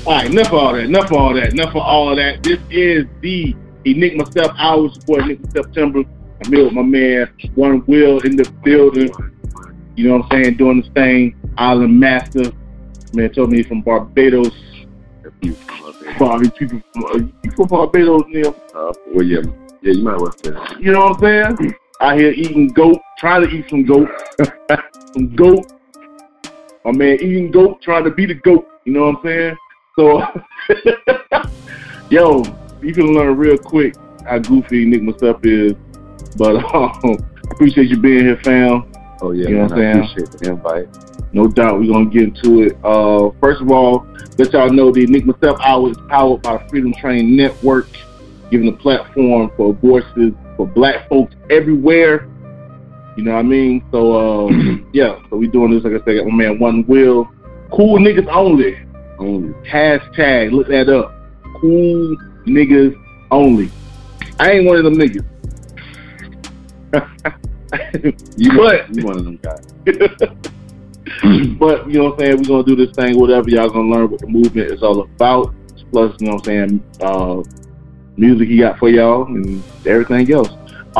All right, enough of all that. This is the Enigma Step Hour. Support Enigma September. I'm here with my man, One Will in the building. You know what I'm saying? Doing this thing. Island Master. Man told me he's from Barbados. People from Barbados, Neil. Well, yeah, you might well say that. You know what I'm saying? Out here eating goat, trying to eat some goat. Some goat. My man eating goat, trying to be the goat. You know what I'm saying? So, yo, you can learn real quick how goofy Enigma stuff is. But appreciate you being here, fam. Oh, yeah, you know man, what I'm saying? I appreciate the invite. No doubt, we're going to get into it. First of all, let y'all know the Enigma Step Hour is powered by Freedom Train Network, giving a platform for voices for black folks everywhere. You know what I mean? So, yeah, so we doing this, like I said, got my man One Will. Cool niggas only. Hashtag, look that up. Cool niggas only. I ain't one of them niggas. you one of them guys. But, you know what I'm saying, we're going to do this thing, whatever. Y'all going to learn what the movement is all about. Plus, you know what I'm saying, music he got for y'all and everything else.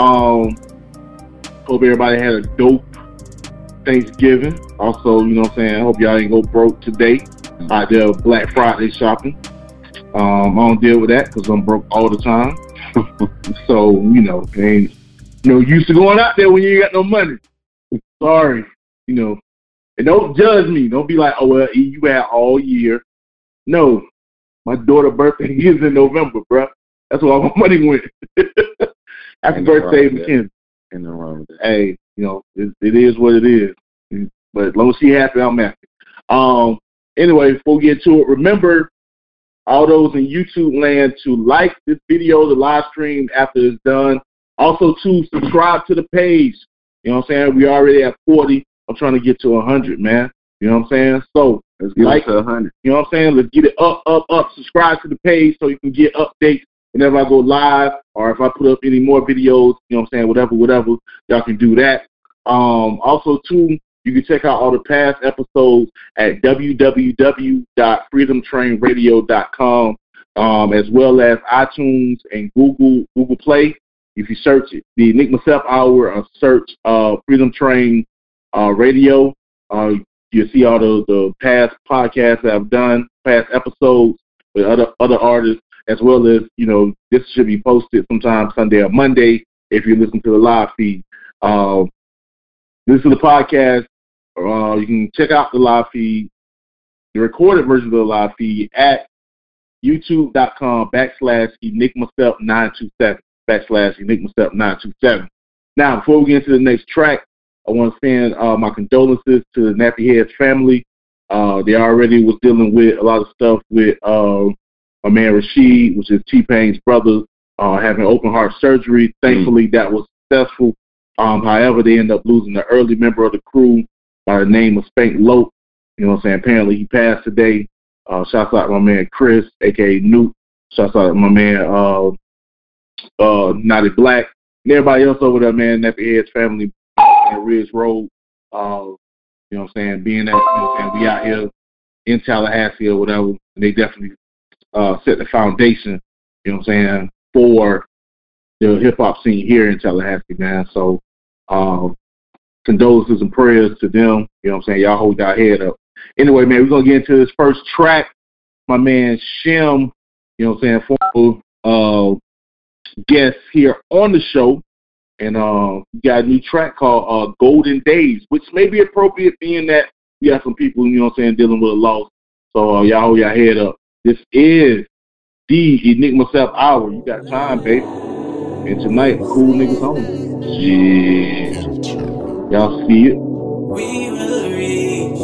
Hope everybody had a dope Thanksgiving. Also, you know what I'm saying, I hope y'all ain't go broke today out there Black Friday shopping. I don't deal with that because I'm broke all the time. So, you know, ain't no use to going out there when you ain't got no money. Sorry, you know. And don't judge me. Don't be like, oh, well, you had all year. No. My daughter's birthday is in November, bruh. That's where all my money went. Happy birthday, Mackenzie. Ain't nothing wrong with that. Hey, you know, it is what it is. But as long as she's happy, I'm happy. Anyway, before we get to it, remember all those in YouTube land to like this video, the live stream after it's done. Also, to subscribe to the page. You know what I'm saying? We already at 40. I'm trying to get to 100, man. You know what I'm saying? So, let's get it to 100. You know what I'm saying? Let's get it up. Subscribe to the page so you can get updates whenever I go live or if I put up any more videos, you know what I'm saying? Whatever, y'all can do that. Also, too, you can check out all the past episodes at www.freedomtrainradio.com, as well as iTunes and Google Play. If you search it, the Enigma Step Hour, or search Freedom Train Radio, you'll see all the past podcasts that I've done, past episodes with other artists, as well as, you know, this should be posted sometime Sunday or Monday if you listen to the live feed. This is the podcast. You can check out the live feed, the recorded version of the live feed at youtube.com/EnigmaStep927, /EnigmaStep927. Now, before we get into the next track, I want to send my condolences to the Nappy Heads family. They already was dealing with a lot of stuff with my man Rashid, which is T-Pain's brother, having open heart surgery. Thankfully, that was successful. However, they ended up losing the early member of the crew by the name of Spank Lope. You know what I'm saying? Apparently, he passed today. Shouts out to my man Chris, a.k.a. Newt. Shouts out to my man Naughty Black. And everybody else over there, man, Nappy Heads family and Ridge Road. You know what I'm saying? Being that, you know what I'm saying, we out here in Tallahassee or whatever, and they definitely set the foundation, you know what I'm saying, for the hip-hop scene here in Tallahassee, man. So, condolences and prayers to them. You know what I'm saying? Y'all hold y'all head up. Anyway, man, we're going to get into this first track. My man Shem, you know what I'm saying, former guest here on the show. And we got a new track called Golden Days, which may be appropriate being that we got some people, you know what I'm saying, dealing with a loss. So y'all hold y'all head up. This is the Enigma Step Hour. You got time, baby. And tonight, cool niggas home. Yeah. Y'all see it? We will reach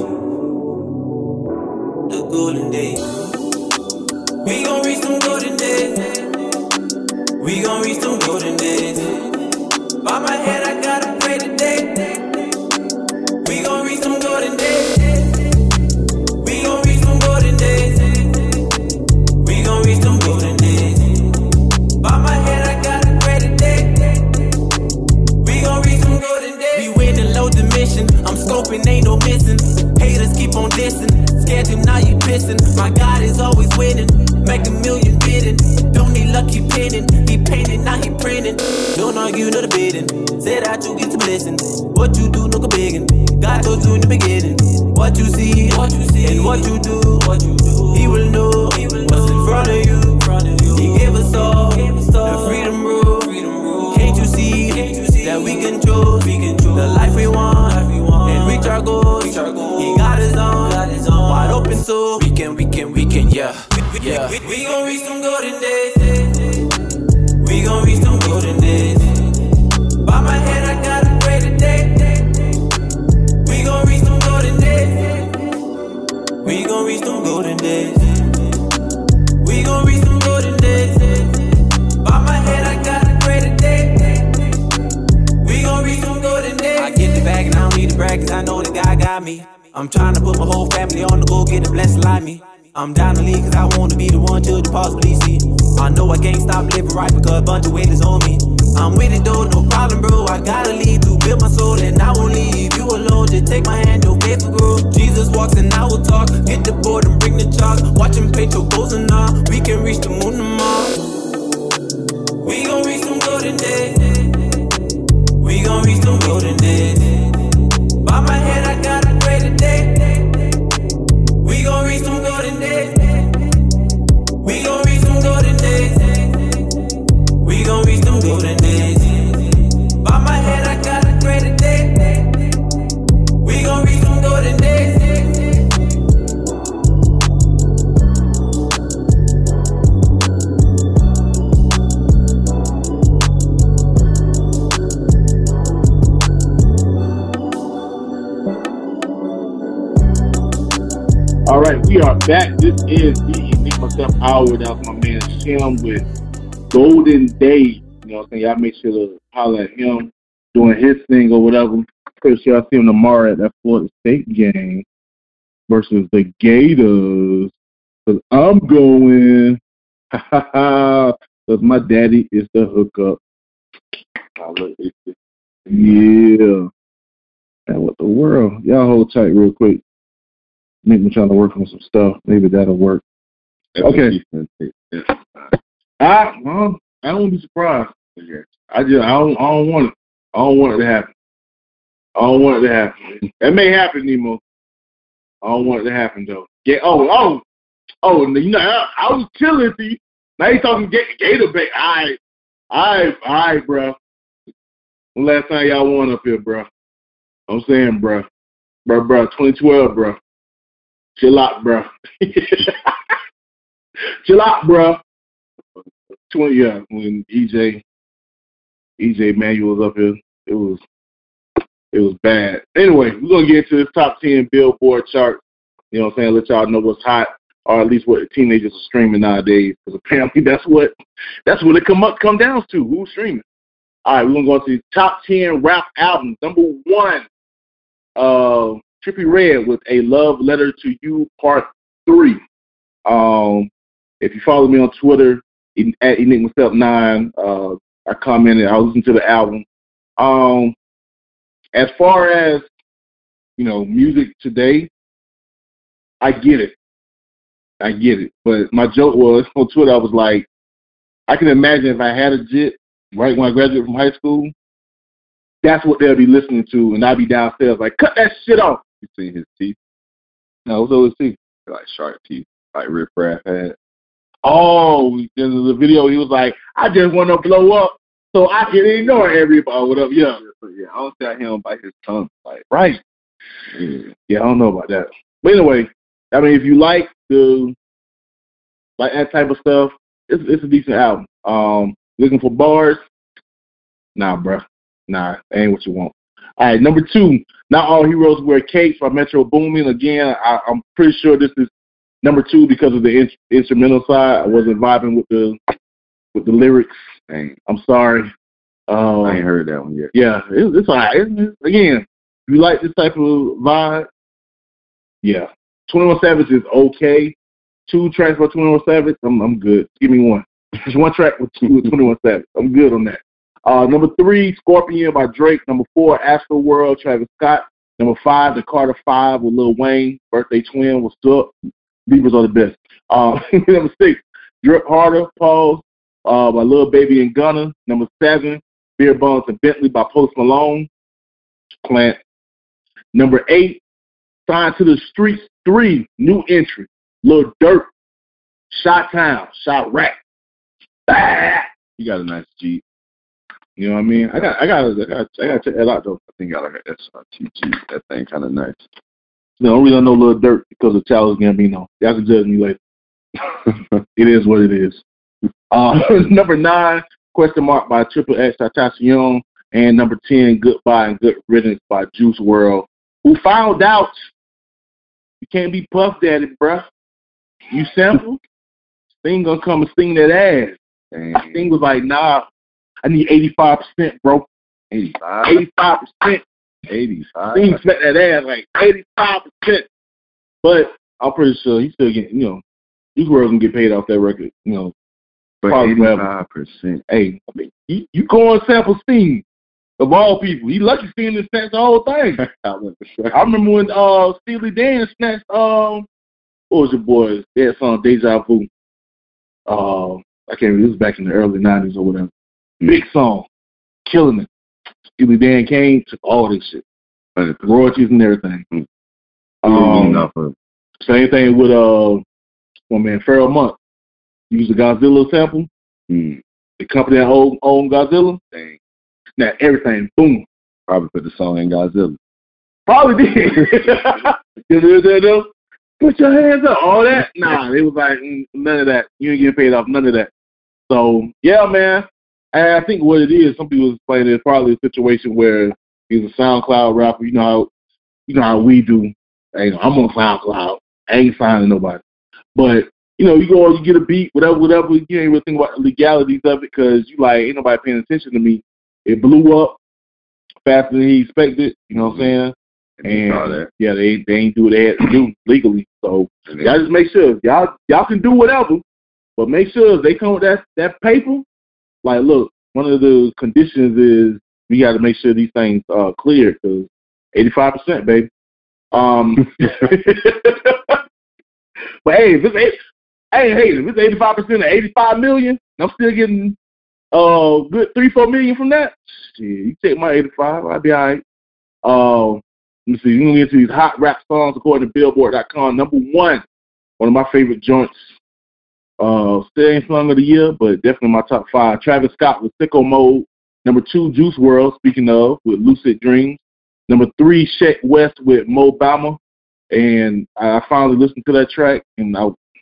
the golden days. We gon' reach some golden days. We gon' reach some golden days. By my head, I gotta pray today. We gon' reach some golden days. We gon' reach some golden days. We gon' reach some golden days. By my head, I gotta pray today. We gon' reach some golden days. We winning low dimension. I'm scoping, ain't no missing. Haters keep on dissing. Scared you, now you pissing. My God is always with make a million bidding. Don't need luck, he pinning. He painting, now he printing. Don't argue, no debating. Said that you get the blessing. What you do, no go begging. God told you in the beginning. What you see, and what you do, He will know what's in front of you. He gave us all the freedom rule. Can't you see that we can choose the life we want and reach our goals? He got his own wide open, so we can, yeah. We gon' reach some golden days. We gon' reach some golden days. By my head, I got a greater day. We gon' reach some golden days. We gon' reach some golden days. We gon' reach some golden days. By my head, I got a greater day. We gon' reach some golden days. I get the bag and I don't need to brag, cause I know the guy got me. I'm trying to put my whole family on the go, get a blessed like me. I'm down to lead cause I wanna be the one till the possibly see. I know I can't stop living right because a bunch of weight is on me. I'm with it though, no problem bro. I gotta leave to build my soul and I won't leave you alone. Just take my hand, your faith will grow. Jesus walks and I will talk. Get the board and bring the chalk. Watch him paint your goals and all. We can reach the moon tomorrow. We gon' reach some golden days. We gon' reach some golden days. By my head I got a greater day. We gon' reach some golden days. We gon' reach some golden days. We gon' reach some golden days. By my head I got a greater day. We gon' reach some golden days. All right, we are back. This is the Enigma Step Hour. That was my man Shem with Golden Days. You know what I'm saying? Y'all make sure to holler at him doing his thing or whatever. Pretty sure I'll see him tomorrow at that Florida State game versus the Gators. Because I'm going. Because my daddy is the hookup. Yeah. And what the world? Y'all hold tight real quick. Maybe I'm trying to work on some stuff. Maybe that'll work. Okay. I won't be surprised. I don't want it. I don't want it to happen. I don't want it to happen. It may happen, Nemo. I don't want it to happen though. Yeah. Oh. You know, I was chilling. See, now you talking Gator Bay. All right, bro. When last time y'all won up here, bro? I'm saying, bro, 2012, bro. Chill out, bro. Chill out, bro. 20, yeah, when EJ Manuel was up here, it was bad. Anyway, we're gonna get into this top 10 Billboard chart. You know what I'm saying? Let y'all know what's hot, or at least what the teenagers are streaming nowadays. Because apparently that's what it come down to. Who's streaming? All right, we're gonna go to the top 10 rap albums. Number 1, Trippie Redd with A Love Letter to You Part 3. If you follow me on Twitter at EnigmaStep9, I commented. I listened to the album. As far as music today, I get it. But my joke was on Twitter. I was like, I can imagine if I had a JIT right when I graduated from high school, that's what they'll be listening to, and I'll be downstairs like, cut that shit off. You seen his teeth? No, what's all his teeth? Like shark teeth, like Riff Raff had. Oh, in the video, he was like, I just want to blow up so I can ignore everybody. What up? Yeah. Yeah, I don't see how he don't bite his tongue. Like, right. Yeah, I don't know about that. But anyway, I mean, if you like that type of stuff, it's a decent album. Looking for bars? Nah, bruh. Nah, ain't what you want. All right, number 2, Not All Heroes Wear Capes by Metro Boomin. Again, I'm pretty sure this is number 2 because of the instrumental side. I wasn't vibing with the lyrics. Dang. I'm sorry. I ain't heard that one yet. Yeah, it's all right. Again, if you like this type of vibe, yeah. 21 Savage is okay. 2 tracks by 21 Savage, I'm good. Give me one. Just 1 track with 21 Savage. I'm good on that. Number 3, Scorpion by Drake. Number 4, Astroworld, Travis Scott. Number 5, The Carter 5 with Lil Wayne, Birthday Twin. What's up? Beavers are the best. Number 6, Drip Harder, pause, by Lil Baby and Gunna. Number 7, Beer Bonds and Bentley by Post Malone, Plant. Number 8, Signed to the Streets 3, new entry, Lil Durk, Shot Town, Shot Rap. You got a nice Jeep. You know what I mean? I got to check that out though. I think I got like an SRT Jeep. That thing kind of nice. The only reason I know Lil Durk because of Childish Gambino. Y'all can judge me later. It is what it is. Number 9, Question Mark by Triple X Tentacion, and number 10, Goodbye and Good Riddance by Juice WRLD, who found out you can't be Puff Daddy, bruh. You sample, Sting gonna come and sting that ass. Dang. Sting was like, nah, I need 85%, bro. 85? 85%. 85? Sting smacked that ass like 85%. But I'm pretty sure he's still getting, Juice WRLD gonna get paid off that record, But 85%. Hey, I mean, you go and sample Sting, of all people. He lucky Sting to snatch the whole thing. I remember when Steely Dan snatched, what was your boy? That song, Deja Vu. I can't remember, this was back in the early 90s or whatever. Big song, killing it. Steely Dan came, took all this shit. Royalties and everything. Same thing with, my man, Pharoah Monch. Use the Godzilla sample. The company that owned Godzilla. Dang. Now everything, boom. Probably put the song in Godzilla. Probably did. Put your hands up. All that? Nah, it was like, none of that. You ain't getting paid off none of that. So, yeah, man. And I think what it is, some people explain it's probably a situation where he's a SoundCloud rapper. You know how we do. Hey, I'm on SoundCloud. I ain't signing nobody. But, you go, you get a beat, whatever, you ain't really think about the legalities of it because you like, ain't nobody paying attention to me. It blew up faster than he expected, you know what I'm saying? And yeah, they ain't do what they had to do legally. So y'all just make sure y'all can do whatever, but make sure if they come with that paper. Like, look, one of the conditions is we got to make sure these things are clear because 85%, baby. But hey, if it's 85% of 85 million, I'm still getting good 3-4 million from that. Shit, you take my 85, I'll be all right. Let me see. You can get into these hot rap songs according to Billboard.com. Number 1, one of my favorite joints. Still ain't song of the year, but definitely my top 5. Travis Scott with Sicko Mode. Number 2, Juice WRLD, speaking of, with Lucid Dreams. Number 3, Sheck West with Mo Bama. And I finally listened to that track, and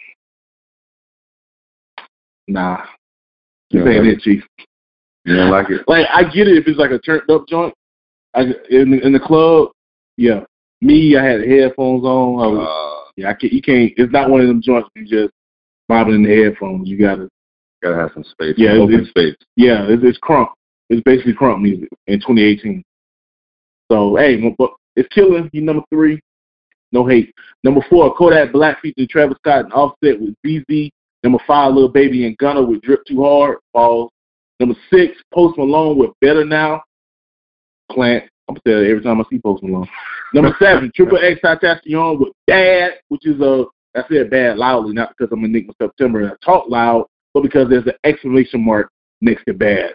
nah. This ain't it, Chief. You don't like it? Like, I get it if it's like a turned up joint. In the club, yeah. Me, I had headphones on. You can't. It's not one of them joints you just bobbing in the headphones. You gotta have some space. Yeah, open space. Yeah, it's crunk. It's basically crunk music in 2018. So hey, but it's killing. You number 3. No hate. Number 4, Kodak Black featuring Travis Scott and Offset with BZ. Number 5, Lil Baby and Gunna with Drip Too Hard. Pause. Number 6, Post Malone with Better Now. Plant. I'm gonna say that every time I see Post Malone. Number 7, Triple X Tentacion with Bad, which is I said bad loudly, not because I'm Enigma September and I talk loud, but because there's an exclamation mark next to bad.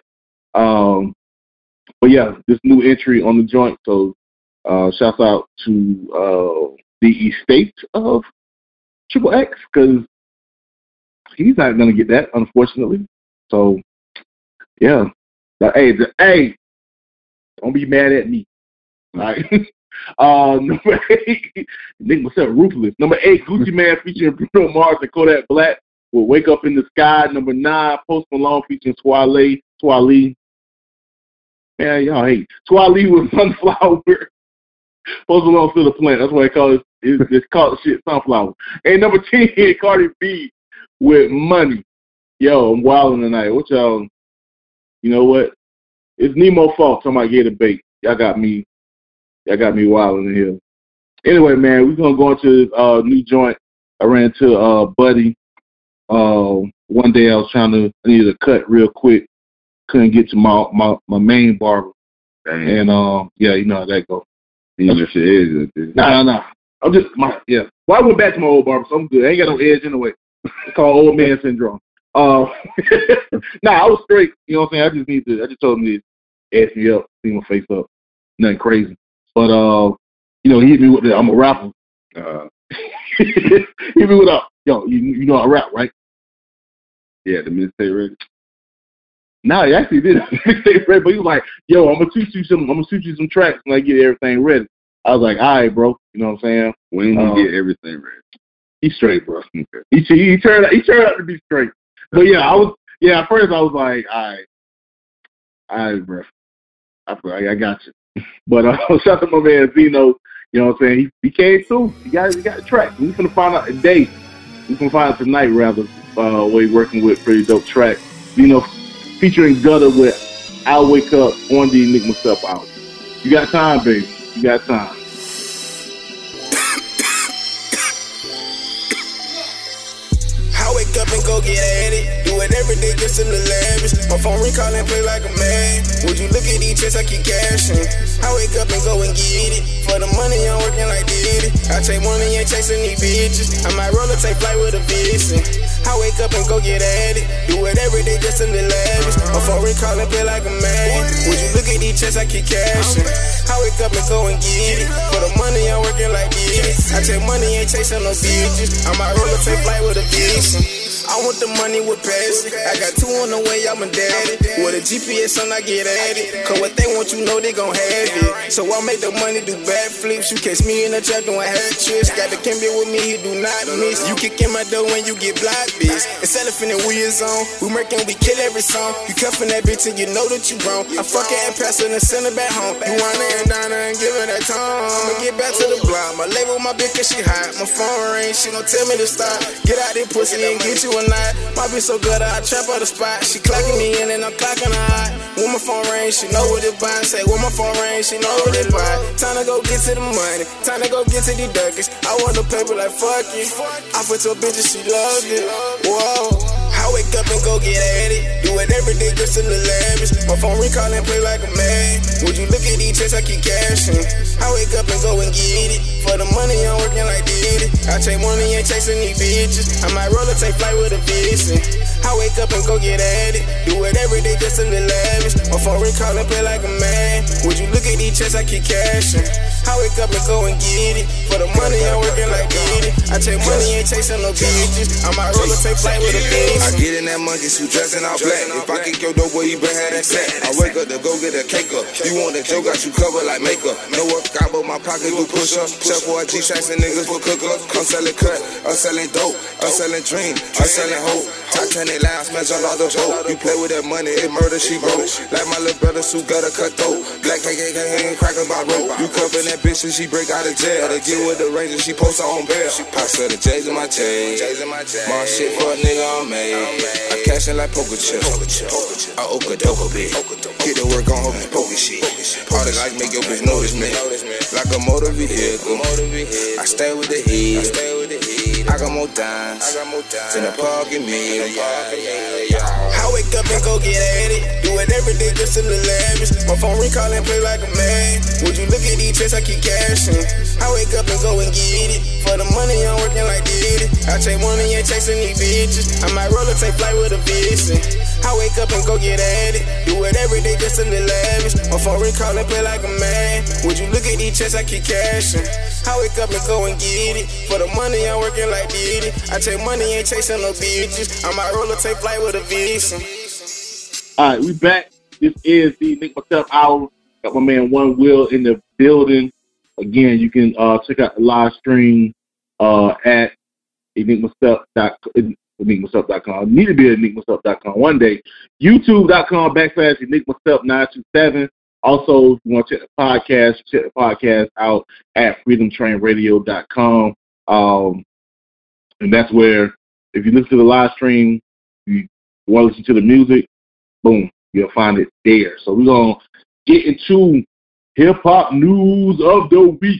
But yeah, this new entry on the joint. So shouts out to the estate of Triple X because he's not gonna get that, unfortunately. So yeah, but hey, don't be mad at me. All right. Number 8, Nick myself ruthless. Number 8, Gucci Mane featuring Bruno Mars and Kodak Black with Wake Up in the Sky. Number 9, Post Malone featuring Swale. Man, y'all hate Swale with Sunflower. Post Malone still a plant. That's why they call it's called shit Sunflower. And number 10, Cardi B with Money. Yo, I'm wilding tonight. What y'all? You know what? It's Nemo fault. Somebody gave a bait. Y'all got me wilding in here. Anyway, man, we're gonna go into new joint. I ran into Buddy. One day I needed a cut real quick. Couldn't get to my main barber. Dang. And yeah, you know how that go. Even if it is. Nah. I'm just Well, I went back to my old barber, so I'm good. I ain't got no edge anyway. It's called old man syndrome. Nah, I was straight. You know what I'm saying? I just told him to ask me up, see my face up. Nothing crazy. But, he hit me with I'm a rapper. Hit me with yo, you know I rap, right? Yeah, the mixtape ready. No, he actually did mixtape ready, but he was like, yo, I'm gonna shoot you some tracks when I get everything ready. I was like, all right, bro. You know what I'm saying? When he get everything ready. He's straight, bro. Okay. He turned out to be straight. But yeah, at first I was like, all right, bro. I got you. But shout out to my man Zeno. You know what I'm saying? He came through. He got the track. We finna find out today. We can find out tonight, rather. Where he's working with pretty dope track. Featuring Gutter with "I'll Wake Up" on the Enigma Stuff album. You got time, baby. You got time. I wake up and go get at it. Do it every day, just in the lavish. My phone ring, call and play like a man. Would you look at these checks, I keep cashing. I wake up and go and get it. For the money, I'm working like Diddy. I take money, ain't chasing these bitches. I might roll or take flight with a vixen. I wake up and go get at it. Do it every day, just in the lavish. My phone ring, call and play like a man. Would you look at these checks, I keep cashing. I wake up and go and get it. For the money, I'm working like Diddy. I take money, ain't chasing no bitches. I might roll or take flight with a vixen. I want the money with passion. I got 2 on the way, I'm a daddy. With a GPS on, I get at it. Cause what they want, you know they gon' have it. So I make the money do backflips. You catch me in the trap doing hat tricks. Got the Kimby with me, he do not miss. You kick in my door when you get blocked, bitch. It's elephant in we is on. We murking, we kill every song. You cuffin' that bitch and you know that you wrong. I fuck her and pass her and send her back home. You want her and down her and give her that tongue. I'ma get back to the block. My label, my bitch, cause she hot. My phone ring, she gon' tell me to stop. Get out there, pussy, and get you a night. My bitch so good, I trap her the spot. She clocking me in and I'm clocking her out. When my phone ring, she know what it buy. Say, when my phone ring, she know what it buy. Time to go get to the money. Time to go get to the ducats. I want the paper like fuck it. I put to a bitch and she loved it. Whoa. I wake up and go get at it. Do it every day, just in the lavish. My phone ring, call and play like a man. Would you look at these checks, I keep cashing. I wake up and go and get it. For the money, I'm working like Diddy. I take money, ain't chasing these bitches. I might roll or take flight with a vixen. I wake up and go get at it. Do it every day, just in the lavish. My phone ring, call and play like a man. Would you look at these checks, I keep cashing. I wake up and go and get it. For the money, I'm working like Diddy. I take money, ain't chasing no bitches. I might roll or take flight with a vixen. I get in that monkey suit dressing all black. If I kick your dope, boy, you better have that sack. I wake up to go get a cake up. You want that joke, got you covered like makeup. No workout, but my pocket do push up. Chef for G-Shacks and niggas for cook up. I'm selling cut, I'm selling dope, I'm selling dream, I'm selling hope. Titanic line, smash all the boat. You play with that money, it murder, she broke. Like my little brother, suit got a cut throat. Black KKK, crackers by rope. You cuffin' that bitch and she break out of jail. To get with the Rangers, she post her on bail. I sell the J's in my chain. My shit for a nigga I'm made. I cash in like poker chips. I okadoka bitch. Get to work on hocus pocus shit. Party like make your bitch notice me. Like a motor vehicle. I stay with the heat. I got more dimes in the parking meter. I wake up and go get at it. Do it every day, just in the lavish. My phone ring, call and play like a man. Would you look at these checks, I keep cashing. I wake up and go and get it. For the money, I'm working like Diddy. I take money, ain't chasing these bitches. I might roll or take flight with a vixen. I wake up and go get at it. Do it every day, just in the lavish. My phone ring, call and play like a man. Would you look at these checks, I keep cashing. I wake up and go and get it. For the money, I'm working like Diddy. I take money, ain't chasing no bitches. I might roll or take flight with a vixen. All right, we back. This is the Enigma Stuff Hour. Got my man One Will in the building. Again, you can check out the live stream at enigmastuff.com. Need to be at enigmastuff.com one day. YouTube.com/enigmastuff927. Also, if you want to check the podcast out at freedomtrainradio.com. And that's where, if you listen to the live stream, you want to listen to the music, boom, you'll find it there. So we're going to get into hip-hop news of the week.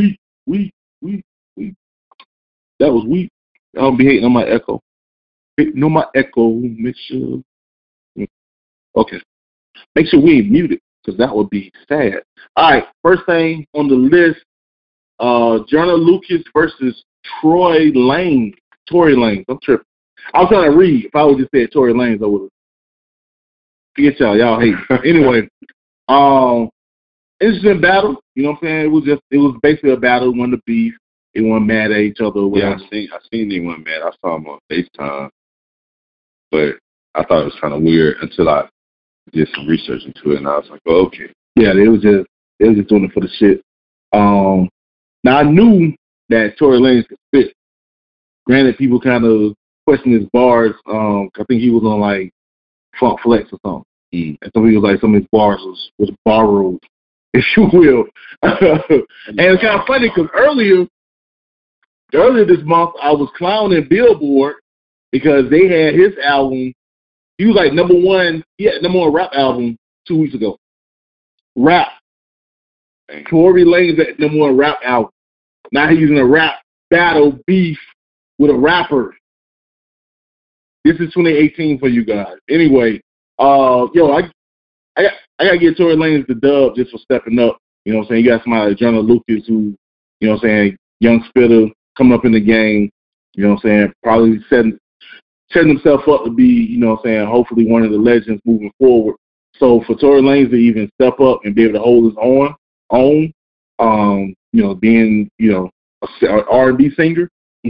That was weak. I don't be hating on my echo. Hating on my echo, make sure. Okay. Make sure we ain't muted, because that would be sad. All right, first thing on the list, Joyner Lucas versus Tory Lanez. I'm tripping. I was trying to read. If I would just said Tory Lanez, I would have. Forget y'all hate. Anyway, interesting battle. You know what I'm saying? It was basically a battle. One to beef. They weren't mad at each other. Yeah, I seen they weren't mad. I saw them on FaceTime, but I thought it was kind of weird until I did some research into it, and I was like, oh, okay. Yeah, they was just doing it for the shit. Now I knew that Tory Lanez could spit. Granted, people kind of questioned his bars. I think he was on like Funk Flex or something. And some people like some of his bars was borrowed, if you will. And it's kind of funny because earlier this month I was clowning Billboard because they had his album. He was like number one rap album 2 weeks ago. Rap. Tory Lanez at number one rap album. Now he's in a rap battle beef with a rapper. This is 2018 for you guys. Anyway, I gotta give Tory Lanez the dub just for stepping up. You know what I'm saying? You got somebody like Jonah Lucas who, you know what I'm saying, young spitter coming up in the game. You know what I'm saying? Probably setting himself up to be, you know what I'm saying, hopefully one of the legends moving forward. So for Tory Lanez to even step up and be able to hold his own, you know, being, you know, an R&B singer,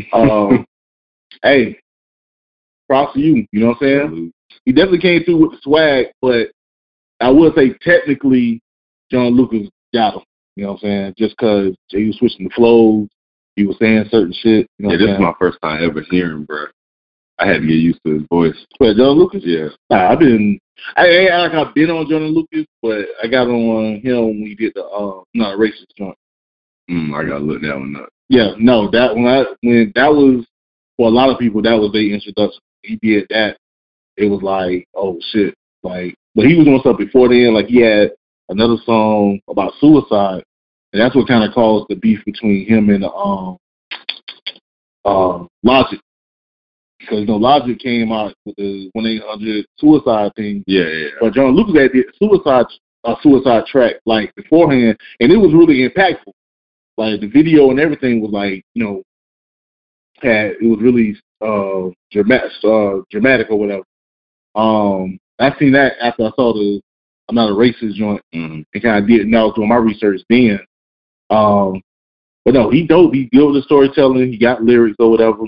hey, props to you. You know what I'm saying? He definitely came through with the swag, but I would say technically John Lucas got him. You know what I'm saying? Just because he was switching the flows, he was saying certain shit. You know this is my first time ever hearing, bro. I had to get used to his voice. But John Lucas? Yeah. Nah, I've been on John Lucas, but I got on him when he did the Not Racist joint. I gotta look that one up. Yeah, no, that when that was, for a lot of people, that was their introduction. He did that. It was like, oh shit. Like, but he was doing stuff before then. Like, he had another song about suicide, and that's what kind of caused the beef between him and Logic. Because, you know, Logic came out with the 1-800 suicide thing. Yeah. But John Lucas had did suicide track like beforehand, and it was really impactful. Like the video and everything was like, you know, it was really dramatic or whatever. I seen that after I saw the I'm Not a Racist joint, and kind of did now doing my research then. But no, he dope. He good with the storytelling. He got lyrics or whatever.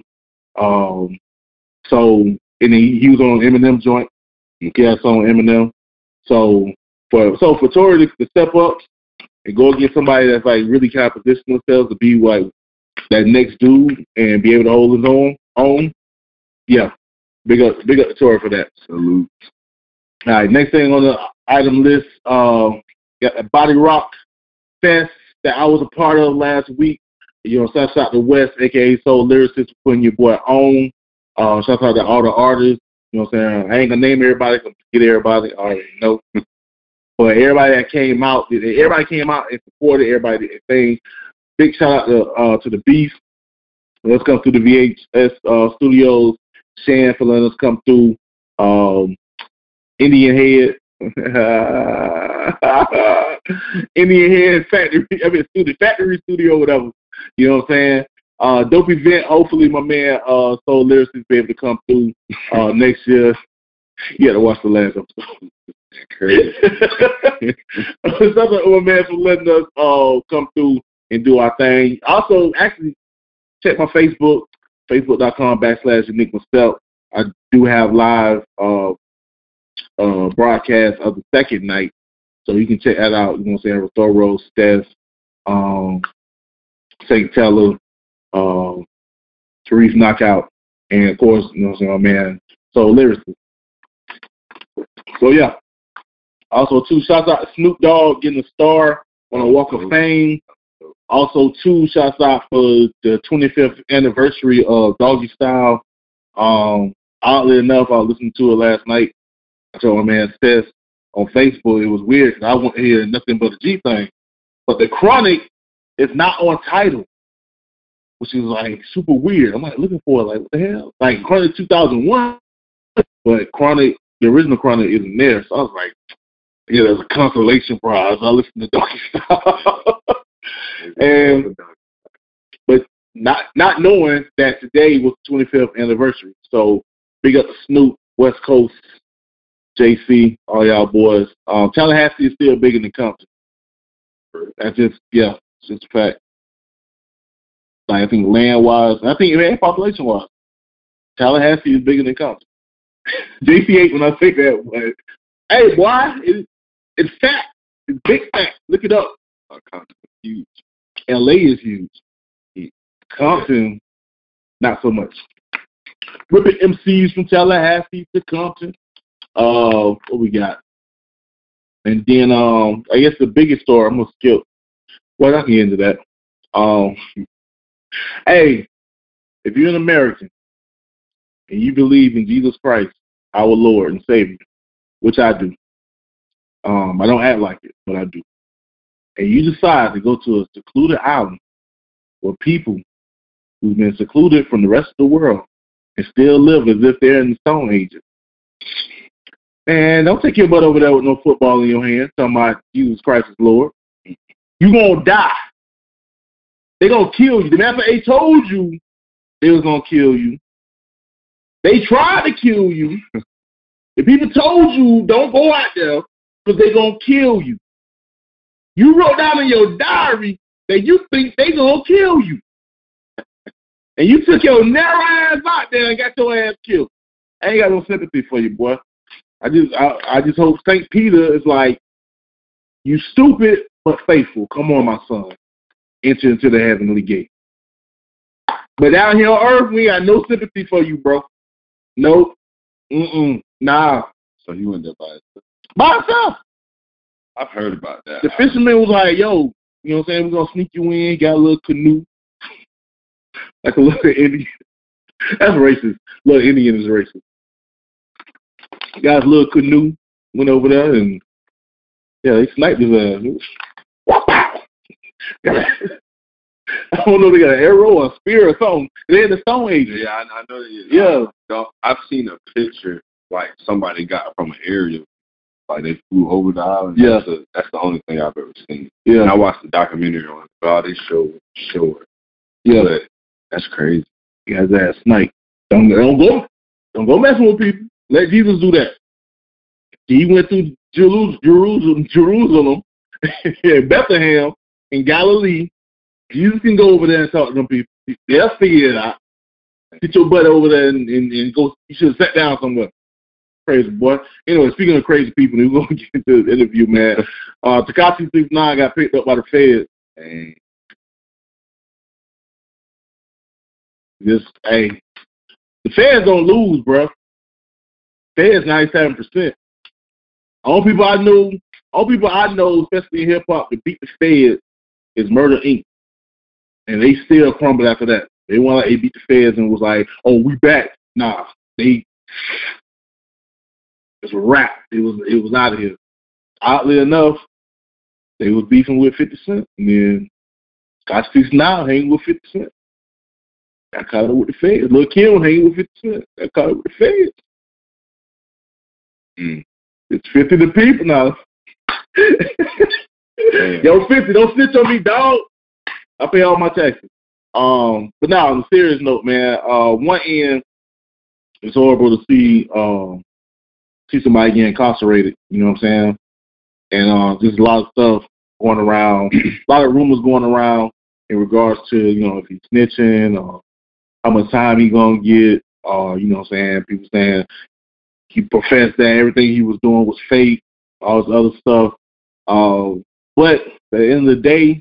So, and then he was on Eminem joint. He had a song with Eminem. So for Tory to step up and go against somebody that's like really kind of position themselves to be like that next dude and be able to hold his own, yeah, big up to Tory for that. Salute. All right, next thing on the item list, got a Body Rock Fest that I was a part of last week. You know, shout out to West, aka Soul Lyricist, for putting your boy on. Shout out to all the artists. You know what I'm saying? I ain't gonna name everybody, get everybody. I already know. But everybody that came out and supported everybody. Big shout out to the Beast. Let's come through the VHS studios. Shan for letting us come through. Indian Head. Indian Head Factory Studio, whatever. You know what I'm saying? Dope event. Hopefully my man Soul Lyricist be able to come through next year. You gotta watch the last episode. Crazy. Shout out to my man for letting us come through and do our thing. Also, actually, check my Facebook, facebook.com/Enigma Step. I do have live broadcast of the second night, so you can check that out. You know what I'm saying? With Thorough, Steph, St. Teller, Therese Knockout, and of course, you know what I'm saying, my man Soul Lyricist. So yeah. Also, shouts out to Snoop Dogg getting a star on a Walk of Fame. Also, shouts out for the 25th anniversary of Doggy Style. Oddly enough, I listened to it last night. I told my man Steph on Facebook. It was weird because I want to hear nothing but a G thing. But the Chronic is not on Tidal, which is like super weird. I'm like looking for it, like what the hell? Like Chronic 2001, but Chronic, the original Chronic isn't there. So I was like, yeah, there's a consolation prize. I listened to Doggy Style. But not knowing that today was the 25th anniversary. So Big up to Snoop, West Coast, JC, all y'all boys. Tallahassee is still bigger than Compton. That's just, it's just a fact. Like, I think land-wise, I think population-wise, Tallahassee is bigger than Compton. JC ain't when I say that, but hey, boy, it's fact. It's big fact. Look it up. Compton is huge. LA is huge. Compton, not so much. Ripping MCs from Tallahassee to Compton. What we got? And then I guess the biggest story, I'm gonna skip. Well, I can get into that. Hey, if you're an American and you believe in Jesus Christ, our Lord and Savior, which I do. I don't act like it, but I do. And you decide to go to a secluded island where people who've been secluded from the rest of the world and still live as if they're in the Stone Ages. Man, don't take your butt over there with no football in your hand talking about Jesus Christ is Lord. You're going to die. They're going to kill you. The man told you they was going to kill you. They tried to kill you. The people told you don't go out there because they're going to kill you. You wrote down in your diary that you think they're going to kill you. And you took your narrow ass out there and got your ass killed. I ain't got no sympathy for you, boy. I just hope St. Peter is like, you stupid but faithful. Come on, my son. Enter into the heavenly gate. But down here on earth, we got no sympathy for you, bro. Nope. Nah. So he went there by himself? By himself. I've heard about that. The fisherman was like, yo, you know what I'm saying? We're going to sneak you in. Got a little canoe. Like a little Indian. That's racist. Little Indian is racist. Got his little canoe. Went over there and, yeah, they sniped his ass. I don't know, they got an arrow or a spear or something. They're in the Stone Age. Yeah, I know they is. Yeah. I've seen a picture, like, somebody got from an aerial. Like, they flew over the island. Yeah. That's the only thing I've ever seen. Yeah. And I watched the documentary on it. God, they showed it. Yeah. But that's crazy. He has that snake. Don't go messing with people. Let Jesus do that. He went through Jerusalem, Bethlehem, in Galilee. Jesus can go over there and talk to them people. They'll figure it out. Get your butt over there and go. You should have sat down somewhere. Crazy boy. Anyway, speaking of crazy people, we're going to get into the interview, man. Tekashi 6ix9ine got picked up by the feds. And the feds don't lose, bro. Feds 97%. All people I know, especially in hip hop, to beat the feds is Murder Inc. And they still crumbled after that. They want to beat the feds and was like, "Oh, we back." Nah, it's a wrap. It was out of here. Oddly enough, they was beefing with 50 Cent, and then Tekashi 6ix9ine hanging with 50 Cent. Got caught up with the feds. Lil' Kim hanging with 50 Cent. Got caught up with the feds. It's 50 to people now. Yo, 50, don't snitch on me, dog. I pay all my taxes. But now, on a serious note, man, one end, it's horrible to see somebody get incarcerated, you know what I'm saying? And there's a lot of stuff going around, a lot of rumors going around in regards to, if he's snitching or how much time he gonna get, or, you know what I'm saying? People saying he professed that everything he was doing was fake, all this other stuff. But at the end of the day,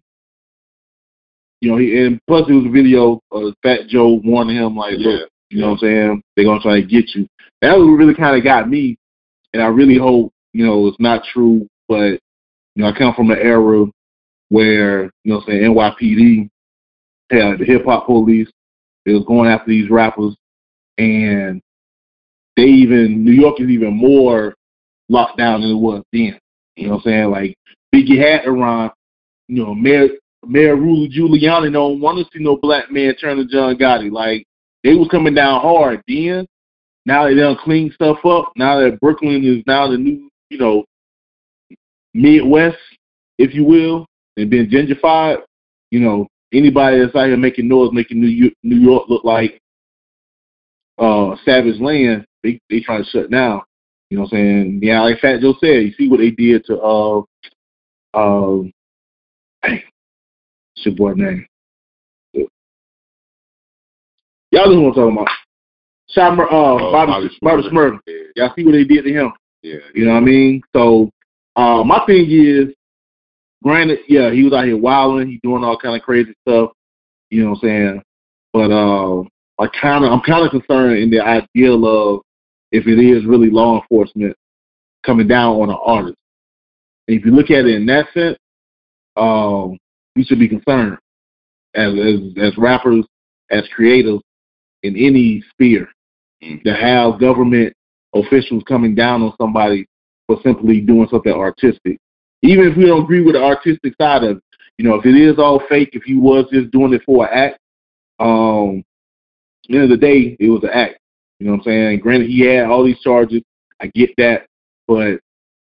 and plus it was a video of Fat Joe warning him, like, look, you know what I'm saying? They're going to try to get you. That was really kind of got me, and I really hope, it's not true, but, I come from an era where, NYPD had the hip-hop police. They was going after these rappers, and New York is even more locked down than it was then. You know what I'm saying? Like, Biggie had to run, Mayor Rudy Giuliani don't want to see no black man turn to John Gotti. Like, they was coming down hard then. Now they done clean stuff up. Now that Brooklyn is now the new, Midwest, if you will, and been gentrified. Anybody that's out here making noise, making New York look like Savage Land, they trying to shut down. You know what I'm saying? Yeah, like Fat Joe said, you see what they did to what's your boy name? Y'all know what I'm talking about. Bobby Shmurda. Yeah. Y'all see what they did to him. Yeah. You know what I mean? So my thing is, granted, yeah, he was out here wilding, he doing all kind of crazy stuff. You know what I'm saying? But I'm kind of concerned in the ideal of if it is really law enforcement coming down on an artist. And if you look at it in that sense, we should be concerned as rappers, as creators in any sphere, to have government officials coming down on somebody for simply doing something artistic. Even if we don't agree with the artistic side of it, you know, if it is all fake, if he was just doing it for an act, at the end of the day, it was an act. You know what I'm saying? Granted, he had all these charges. I get that. But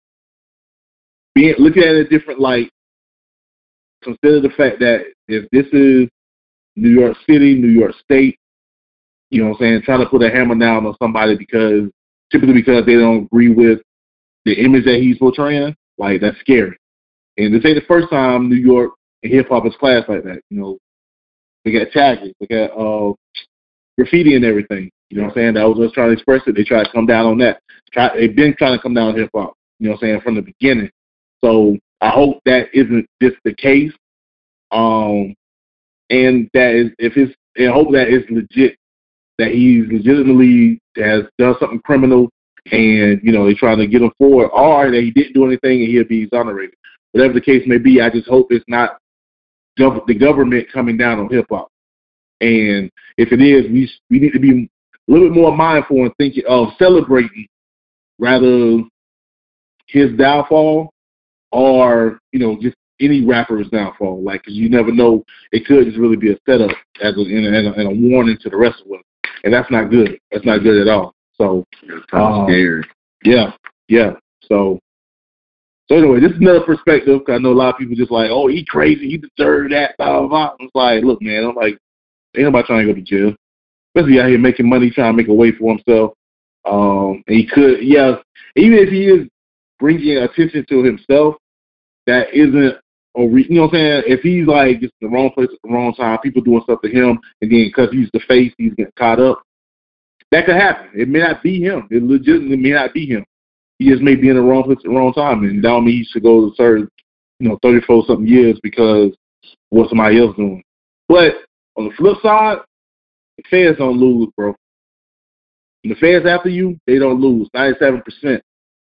looking at it a different light, consider the fact that if this is New York City, New York State, you know what I'm saying, trying to put a hammer down on somebody typically because they don't agree with the image that he's portraying, like, that's scary. And this ain't the first time New York and hip-hop is classed like that. You know, they got tagging, they got graffiti and everything. You know what I'm saying? That was us trying to express it. They try to come down on that. They've been trying to come down on hip-hop, you know what I'm saying, from the beginning. So I hope that isn't just the case. And that is, I hope that it's legit, that he's legitimately has done something criminal, and, you know, they're trying to get him forward, or that he didn't do anything and he'll be exonerated. Whatever the case may be, I just hope it's not the government coming down on hip-hop. And if it is, we need to be a little bit more mindful and thinking of celebrating rather his downfall, or, you know, just any rapper's downfall. Like, because you never know, it could just really be a setup and a warning to the rest of us. And that's not good. That's not good at all. So, It's kind of scary. Yeah. So anyway, this is another perspective, because I know a lot of people just like, oh, he crazy, he deserved that, blah, blah, blah. It's like, look, man, I'm like, ain't nobody trying to go to jail. Especially out here making money, trying to make a way for himself. And he could, yeah, even if he is bringing attention to himself, that isn't, you know what I'm saying? If he's like just in the wrong place at the wrong time, people doing stuff to him, and then because he's the face, he's getting caught up, that could happen. It may not be him. It legitimately may not be him. He just may be in the wrong place at the wrong time, and that don't mean he should go to serve, 34-something years because what somebody else doing. But on the flip side, the feds don't lose, bro. When the feds after you, they don't lose. 97%.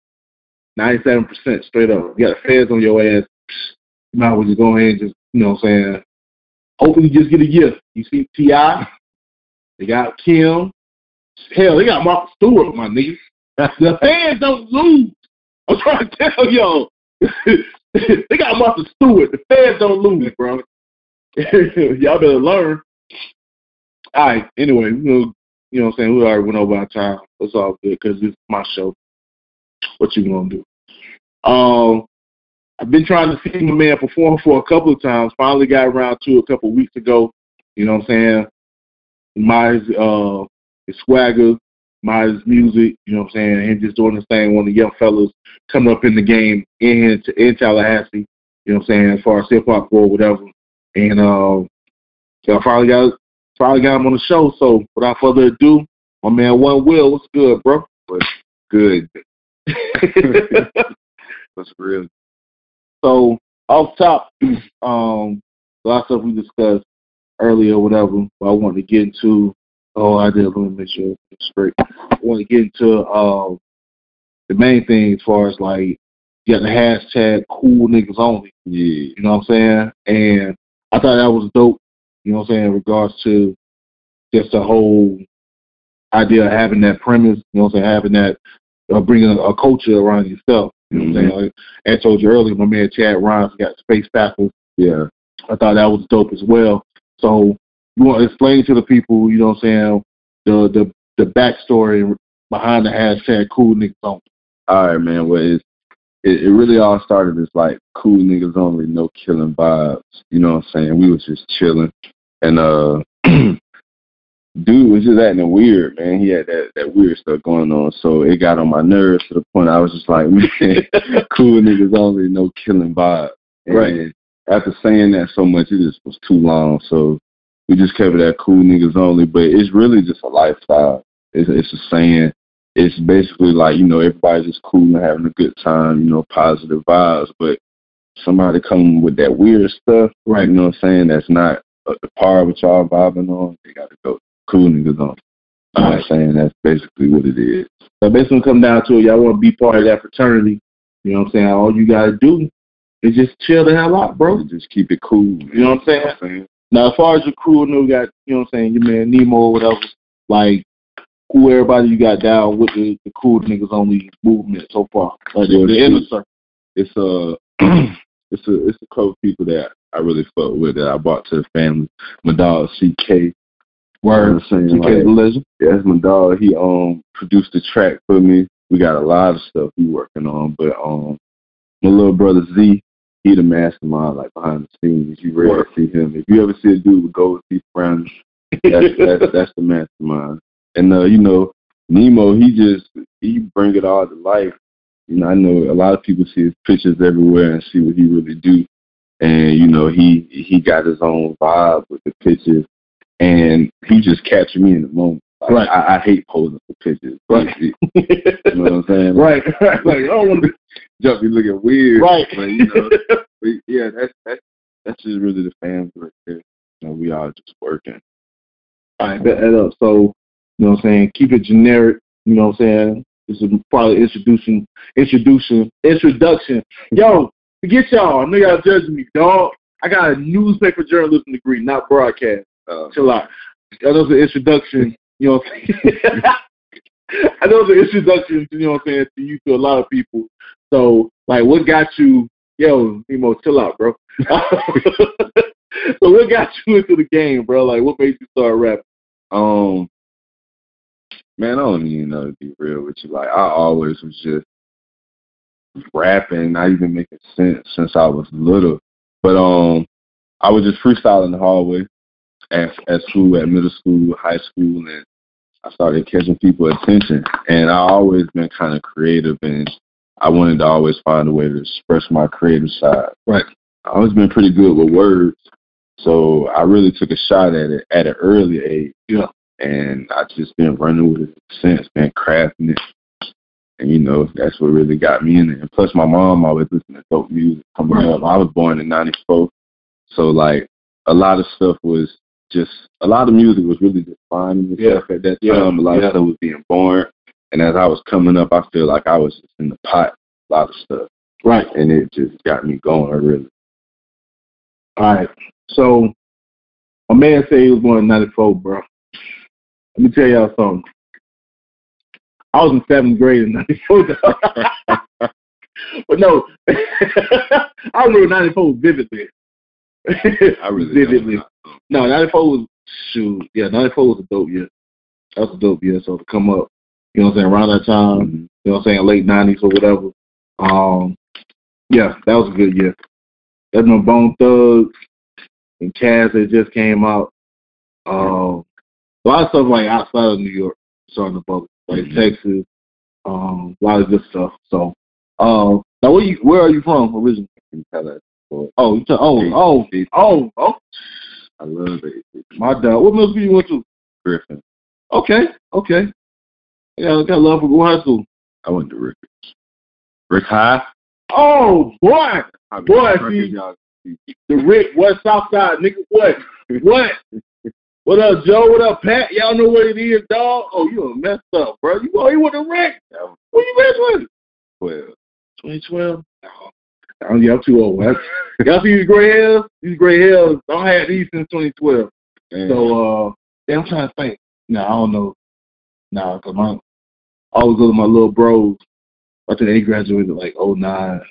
97% straight up. You got the feds on your ass. You might as well just go ahead and just, you know what I'm saying, hopefully just get a year. You see T.I., they got Kim. Hell, they got Martha Stewart, my nigga. The fans don't lose. I'm trying to tell y'all. They got Martha Stewart. The fans don't lose, bro. Y'all better learn. All right, anyway, you know what I'm saying, we already went over our time. It's all good because this is my show. What you gonna do? I've been trying to see my man perform for a couple of times. Finally got around to a couple of weeks ago. You know what I'm saying? His swagger, his music, you know what I'm saying? Him just doing his thing, one of the young fellas coming up in the game in Tallahassee, you know what I'm saying, as far as hip-hop or whatever. And so I finally got him on the show. So without further ado, my man One Will, what's good, bro? What's good? What's real? So off top, a lot of stuff we discussed earlier, whatever. But I want to get into. Let me make sure it's straight. I want to get into the main thing as far as like you got the hashtag cool niggas only. Yeah. You know what I'm saying? And I thought that was dope. You know what I'm saying in regards to just the whole idea of having that premise. You know what I'm saying, having that bringing a culture around yourself. You know what I'm saying? Like I told you earlier, my man Chad Rhymes got Space Backwards. Yeah. I thought that was dope as well. So you want to explain to the people, you know what I'm saying, the backstory behind the hashtag cool niggas only. All right, man. Well, it really all started as like cool niggas only, no killing vibes. You know what I'm saying? We was just chilling. And dude was just acting weird, man. He had that weird stuff going on, so it got on my nerves to the point I was just like, man, cool niggas only, no killing vibe. Right. And after saying that so much, it just was too long, so we just kept it at cool niggas only. But it's really just a lifestyle. It's a saying. It's basically like, you know, everybody's just cool and having a good time, you know, positive vibes. But somebody come with that weird stuff, right? You know what I'm saying? That's not the par with y'all vibing on. They got to go cool niggas on. You know what I'm saying? That's basically what it is. So basically, come down to it, y'all want to be part of that fraternity. You know what I'm saying? All you got to do is just chill the hell out, bro. Just keep it cool. Man. You know what I'm saying? Now, as far as your crew, I know you got, you know what I'm saying, your man Nemo or whatever, like, who everybody you got down with the cool niggas only movement so far? Like the inner circle. It's a couple people that I really fuck with that I brought to the family. My dog CK. Word. CK the legend. Yeah, that's my dog. He produced the track for me. We got a lot of stuff we working on, but my little brother Z, he the mastermind, like behind the scenes. You rarely see him. If you ever see a dude with gold teeth around, that's the mastermind. And you know, Nemo, he bring it all to life. You know, I know a lot of people see his pictures everywhere and see what he really do. And you know, he got his own vibe with the pictures, and he just captured me in the moment. Like, right. I hate posing for pictures. Right. You know what I'm saying? Right. Like, I don't want to jump be looking weird. Right. But you know, yeah, that's just really the fans right there. You know, we all just working. All right, bet that up. So, you know what I'm saying? Keep it generic. You know what I'm saying? This is probably introduction. Yo, forget y'all. I know y'all judging me, dog. I got a newspaper journalism degree, not broadcast. Chill out. That was an introduction. You know what I'm saying? I know it's an introduction, you know what I'm saying, to you, to a lot of people. So, like, what got you, yo, Nemo, chill out, bro. So what got you into the game, bro? Like, what made you start rapping? Man, I don't even know, to be real with you. Like, I always was just rapping, not even making sense since I was little. But I was just freestyling in the hallway at school, at middle school, high school, and I started catching people's attention. And I always been kind of creative, and I wanted to always find a way to express my creative side. Right. I always been pretty good with words, so I really took a shot at it at an early age. Yeah. And I just been running with it since, been crafting it. And, you know, that's what really got me in it. And plus, my mom always listened to dope music coming up. I was born in 94. So, like, a lot of stuff was just, a lot of music was really defining itself at that time. A lot of stuff was being born. And as I was coming up, I feel like I was just in the pot, a lot of stuff. Right. And it just got me going, really. All right. So, my man said he was born in 94, bro. Let me tell y'all something. I was in 7th grade in 94. But no, I remember 94 was vividly. I really vividly. No, 94 was, 94 was a dope year. That was a dope year. So to come up, you know what I'm saying, around that time, you know what I'm saying, late 90s or whatever. Yeah, that was a good year. That's when Bone Thugs and Cass, they just came out. A lot of stuff like outside of New York, starting to bubble, like Texas, a lot of good stuff. So, now where are you from originally? I love it. My dog. What middle school you went to? Griffin. Okay. Yeah, I got love for Griffin High School. I went to Rick's. Rick High? Oh, boy. See, the Rick, West South Side, nigga, what? What up, Joe? What up, Pat? Y'all know what it is, dog? Oh, you done messed up, bro. You went to Rick? What you messed with? 2012? No. Yeah, I'm too old. Y'all see these gray hairs? These gray hairs, I had these since 2012. Man. So, I'm trying to think. No, I don't know. Nah, because I always go to my little bros. I think they graduated like 09,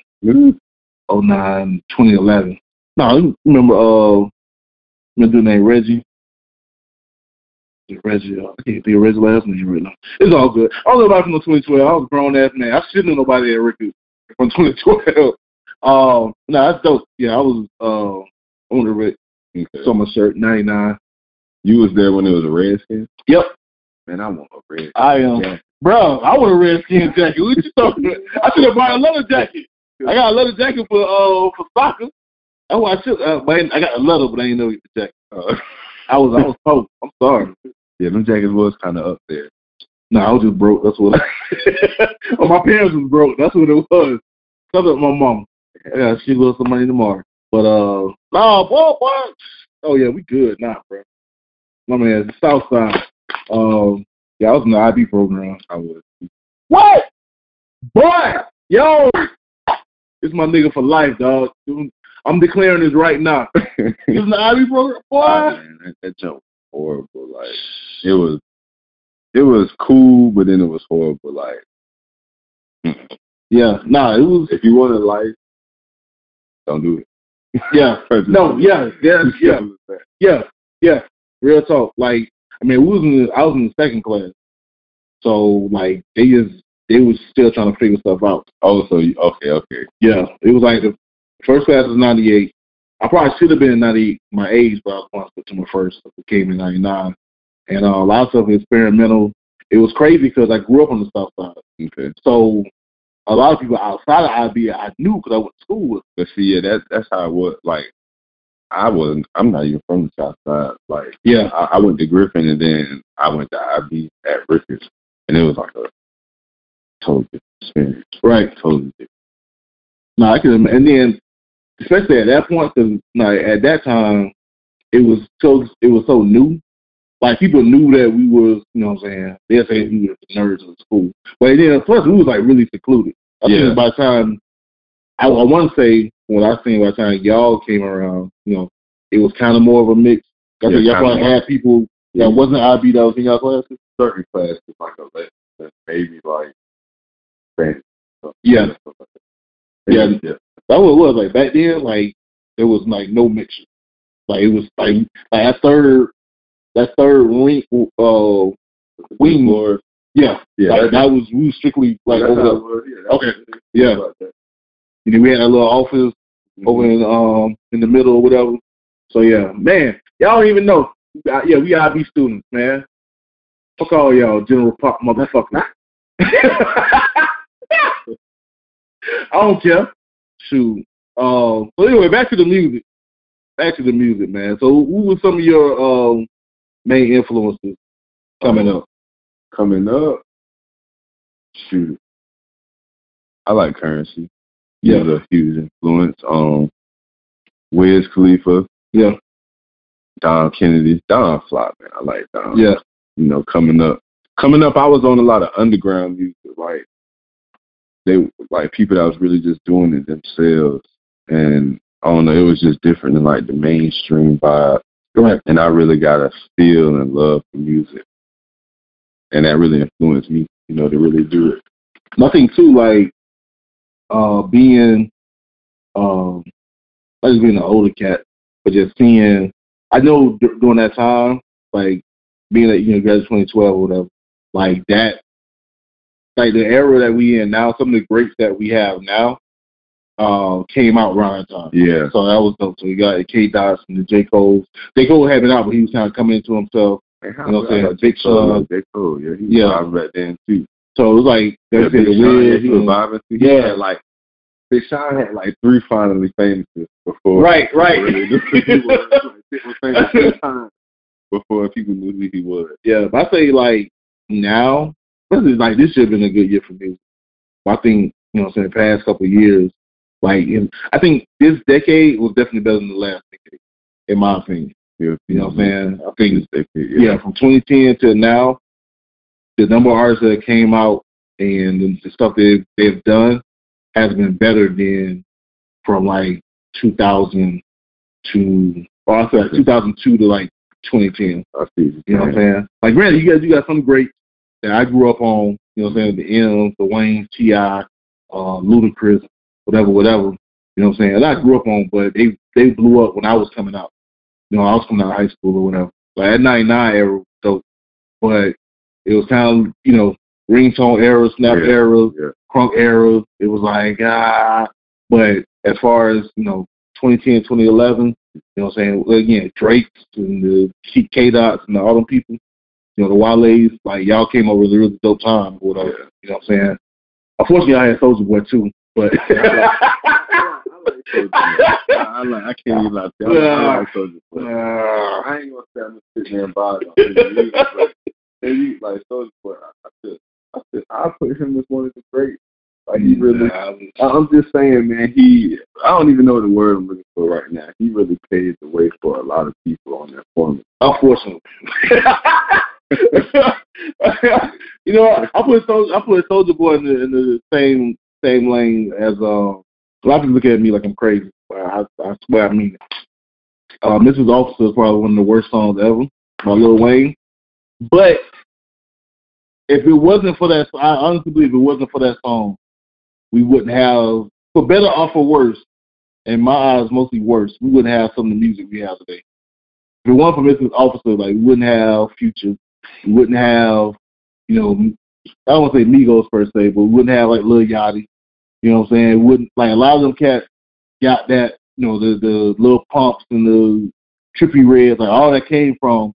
2011. No, remember dude named Reggie? Reggie, I can't think of Reggie's last name right now. It's all good. I don't know about from 2012. I was a grown ass man. I shouldn't know nobody at Ricky from 2012. No, that's dope. Yeah, I was on the Rick. Saw my shirt, 99. You was there when it was a Redskin? Yep. Man, I want a red. I am. jacket. Bro, I want a Redskin jacket. What you talking about? I should have bought a leather jacket. I got a leather jacket for soccer. Oh, I should. But I got a leather, but I didn't know the jacket. I was broke. I'm sorry. Yeah, them jackets was kind of up there. No, I was just broke. That's what. Oh, my parents was broke. That's what it was. Something with my mom. Yeah, she lost some money tomorrow. But nah, boy. Oh yeah, we good now, bro. My man, the South Side. Yeah, I was in the IB program. I was. What? Boy, yo, it's my nigga for life, dog. I'm declaring this right now. You was in the IB program, boy. Oh, man, that jump was horrible. Like it was cool, but then it was horrible. Like, yeah, nah, it was. If you want a life, don't do it. Yeah, no, yeah. Real talk. Like, I mean, I was in the second class, so like they was still trying to figure stuff out. Oh, so okay. Yeah, it was like the first class was 98. I probably should have been in 98, my age, but I was going to my first. It came in 99, and a lot of stuff was experimental. It was crazy because I grew up on the South Side. Okay. So a lot of people outside of IB I knew because I went to school with. But see, yeah, that's how it was. Like, I'm not even from the South Side. Like, yeah, I went to Griffin and then I went to IB at Rikers, and it was like a totally different experience. Right. Totally different. No, I can, and then especially at that point, because at that time it was so new. Like, people knew that we was, you know what I'm saying? They're saying we were the nerds of the school, but then plus we was like really secluded. I think by the time I want to say when I seen by the time y'all came around, you know, it was kind of more of a mix. I think y'all probably had people that wasn't IB that was in y'all classes. Certain classes like a maybe like fantasy. Yeah. That's what it was. Like back then, like there was like no mixture. Like it was like that third wing. Yeah. Like, that was we was strictly like over there. Okay. Yeah. And then we had a little office over in the middle or whatever. So yeah, man, y'all don't even know. Yeah, we IB students, man. Fuck all y'all general pop motherfuckers. I don't care. Shoot. So anyway, back to the music. Man. So who were some of your main influences coming up? Shoot. I like Currency. Yeah. He's a huge influence. Wiz Khalifa. Yeah. Don Kennedy. Don Fly, man. I like Don. Yeah. You know, coming up, I was on a lot of underground music. Like, they like people that was really just doing it themselves, and I don't know, it was just different than like the mainstream vibe. Right. And I really got a feel and love for music, and that really influenced me, you know, to really do it. I think too, like being not just being an older cat, but just seeing. I know during that time, like being at graduate 2012 or whatever, like that. Like the era that we in now, some of the greats that we have now came out around that time. Yeah. So that was dope. So we got K. Dots and the J. Cole. J. Cole had been out, but he was kind of coming into himself. You know what I'm saying? J. Cole, yeah. He was vibing back then too. So it was like he was vibing too. He had like Big Sean had like 3 finally famouses before. Right. Before people knew who he was. Yeah, but I say like now. Like this should have been a good year for music. I think, the past couple of years, like I think this decade was definitely better than the last decade, in my opinion. Yeah, you know what I'm saying? I think this decade, from 2010 to now, the number of artists that came out and the stuff that they've done has been better than from like 2000 to 2002 to like 2010. I see. You know what I'm saying? Like, granted, you got some great that I grew up on, you know what I'm saying, the M's, the Wayne's, T.I., Ludacris, whatever, you know what I'm saying, and I grew up on, but they blew up when I was coming out. I was coming out of high school or whatever. So that 99 era was dope, but it was kind of, ringtone era, snap era, crunk era. It was like, but as far as, 2010, 2011. You know what I'm saying? Again, Drake and the K-Dots and all them people. You know, the Wale's, like, y'all came over at a really dope time or whatever. You know what I'm saying? Unfortunately, I had Soulja Boy, too, but... I can't even lie to you. I like Soulja Boy. I ain't gonna say I'm gonna sit here and bother him. But like Soulja Boy, I put him as one of the greats. Like, he really, I'm just saying, man, I don't even know the word I'm looking for right now. He really paved the way for a lot of people on that formula. Unfortunately. You know, I put Soulja Boy in the same lane as a lot of people look at me like I'm crazy. I swear I mean it. Mrs. Officer is probably one of the worst songs ever by Lil Wayne. But if it wasn't for that, I honestly believe if it wasn't for that song, we wouldn't have, for better or for worse, in my eyes mostly worse, we wouldn't have some of the music we have today. If it wasn't for Mrs. Officer, like, we wouldn't have Future. We wouldn't have, you know, I don't want to say Migos per se, but we wouldn't have, like, Lil Yachty. You know what I'm saying? Wouldn't, like, a lot of them cats got that, you know, the Lil Pumps and the Trippie Reds, like, all that came from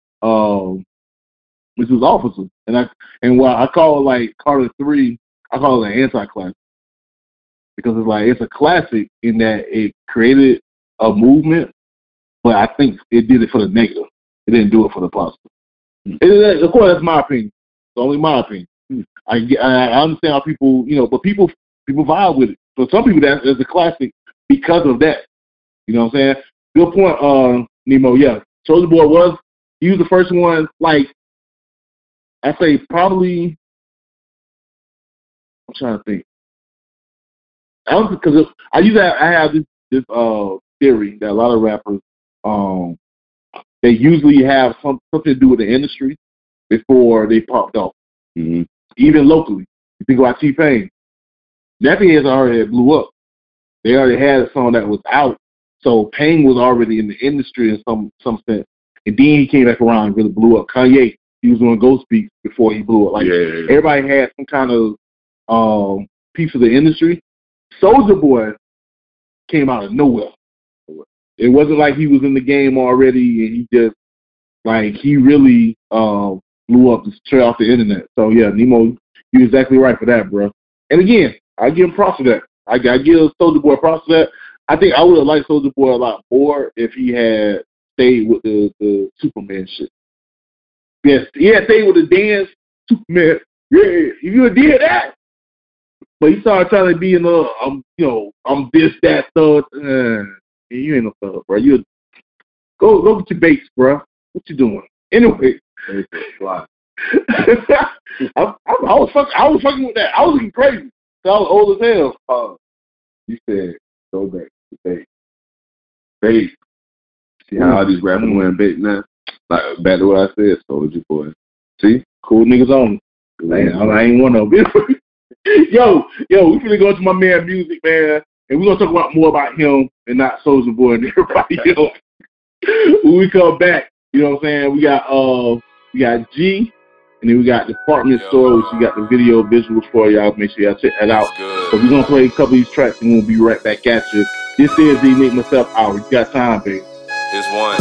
Mrs. Officer. And while I call it, like, Carter 3, I call it an anti-classic. Because it's like, it's a classic in that it created a movement, but I think it did it for the negative. It didn't do it for the positive. Of course, that's my opinion. It's only my opinion. I understand how people, you know, but people vibe with it. So some people, that's a classic because of that. You know what I'm saying? Good point, Nemo. Yeah, Soulja Boy he was the first one, like, I say probably, I'm trying to think. Because I have this theory that a lot of rappers, they usually have something to do with the industry before they popped off. Mm-hmm. Even locally. You think about T-Pain. Nappy Heads already blew up. They already had a song that was out. So Pain was already in the industry in some sense. And then he came back around and really blew up. Kanye, he was doing Ghost Beats before he blew up. Like, everybody had some kind of piece of the industry. Soulja Boy came out of nowhere. It wasn't like he was in the game already and he just, like, he really blew up straight off the internet. So, yeah, Nemo, you're exactly right for that, bro. And again, I give him props for that. I give Soulja Boy props for that. I think I would have liked Soulja Boy a lot more if he had stayed with the Superman shit. Yes, he had stayed with the dance, Superman. Yeah, if you did that. But he started trying to be in I'm this, that, thug. You ain't no thug, bro. You go get your baits, bro. What you doing? Anyway. I was fucking with that. I was looking crazy. I was old as hell. You said go back to bait. Bait. See how all these rappers wearing bait now? Like, back to what I said, Soulja Boy. See? Cool niggas on. I ain't one of them. Yo, we finna go to my man Music, man, and we're gonna talk about more about him and not Soulja Boy and everybody else. When we come back, you know what I'm saying? We got G, and then we got Department Store, which we got the video visuals for y'all. Make sure y'all check that out. So we're gonna play a couple of these tracks and we'll be right back at you. This is the Nick Myself Hour. You got time, baby. It's one.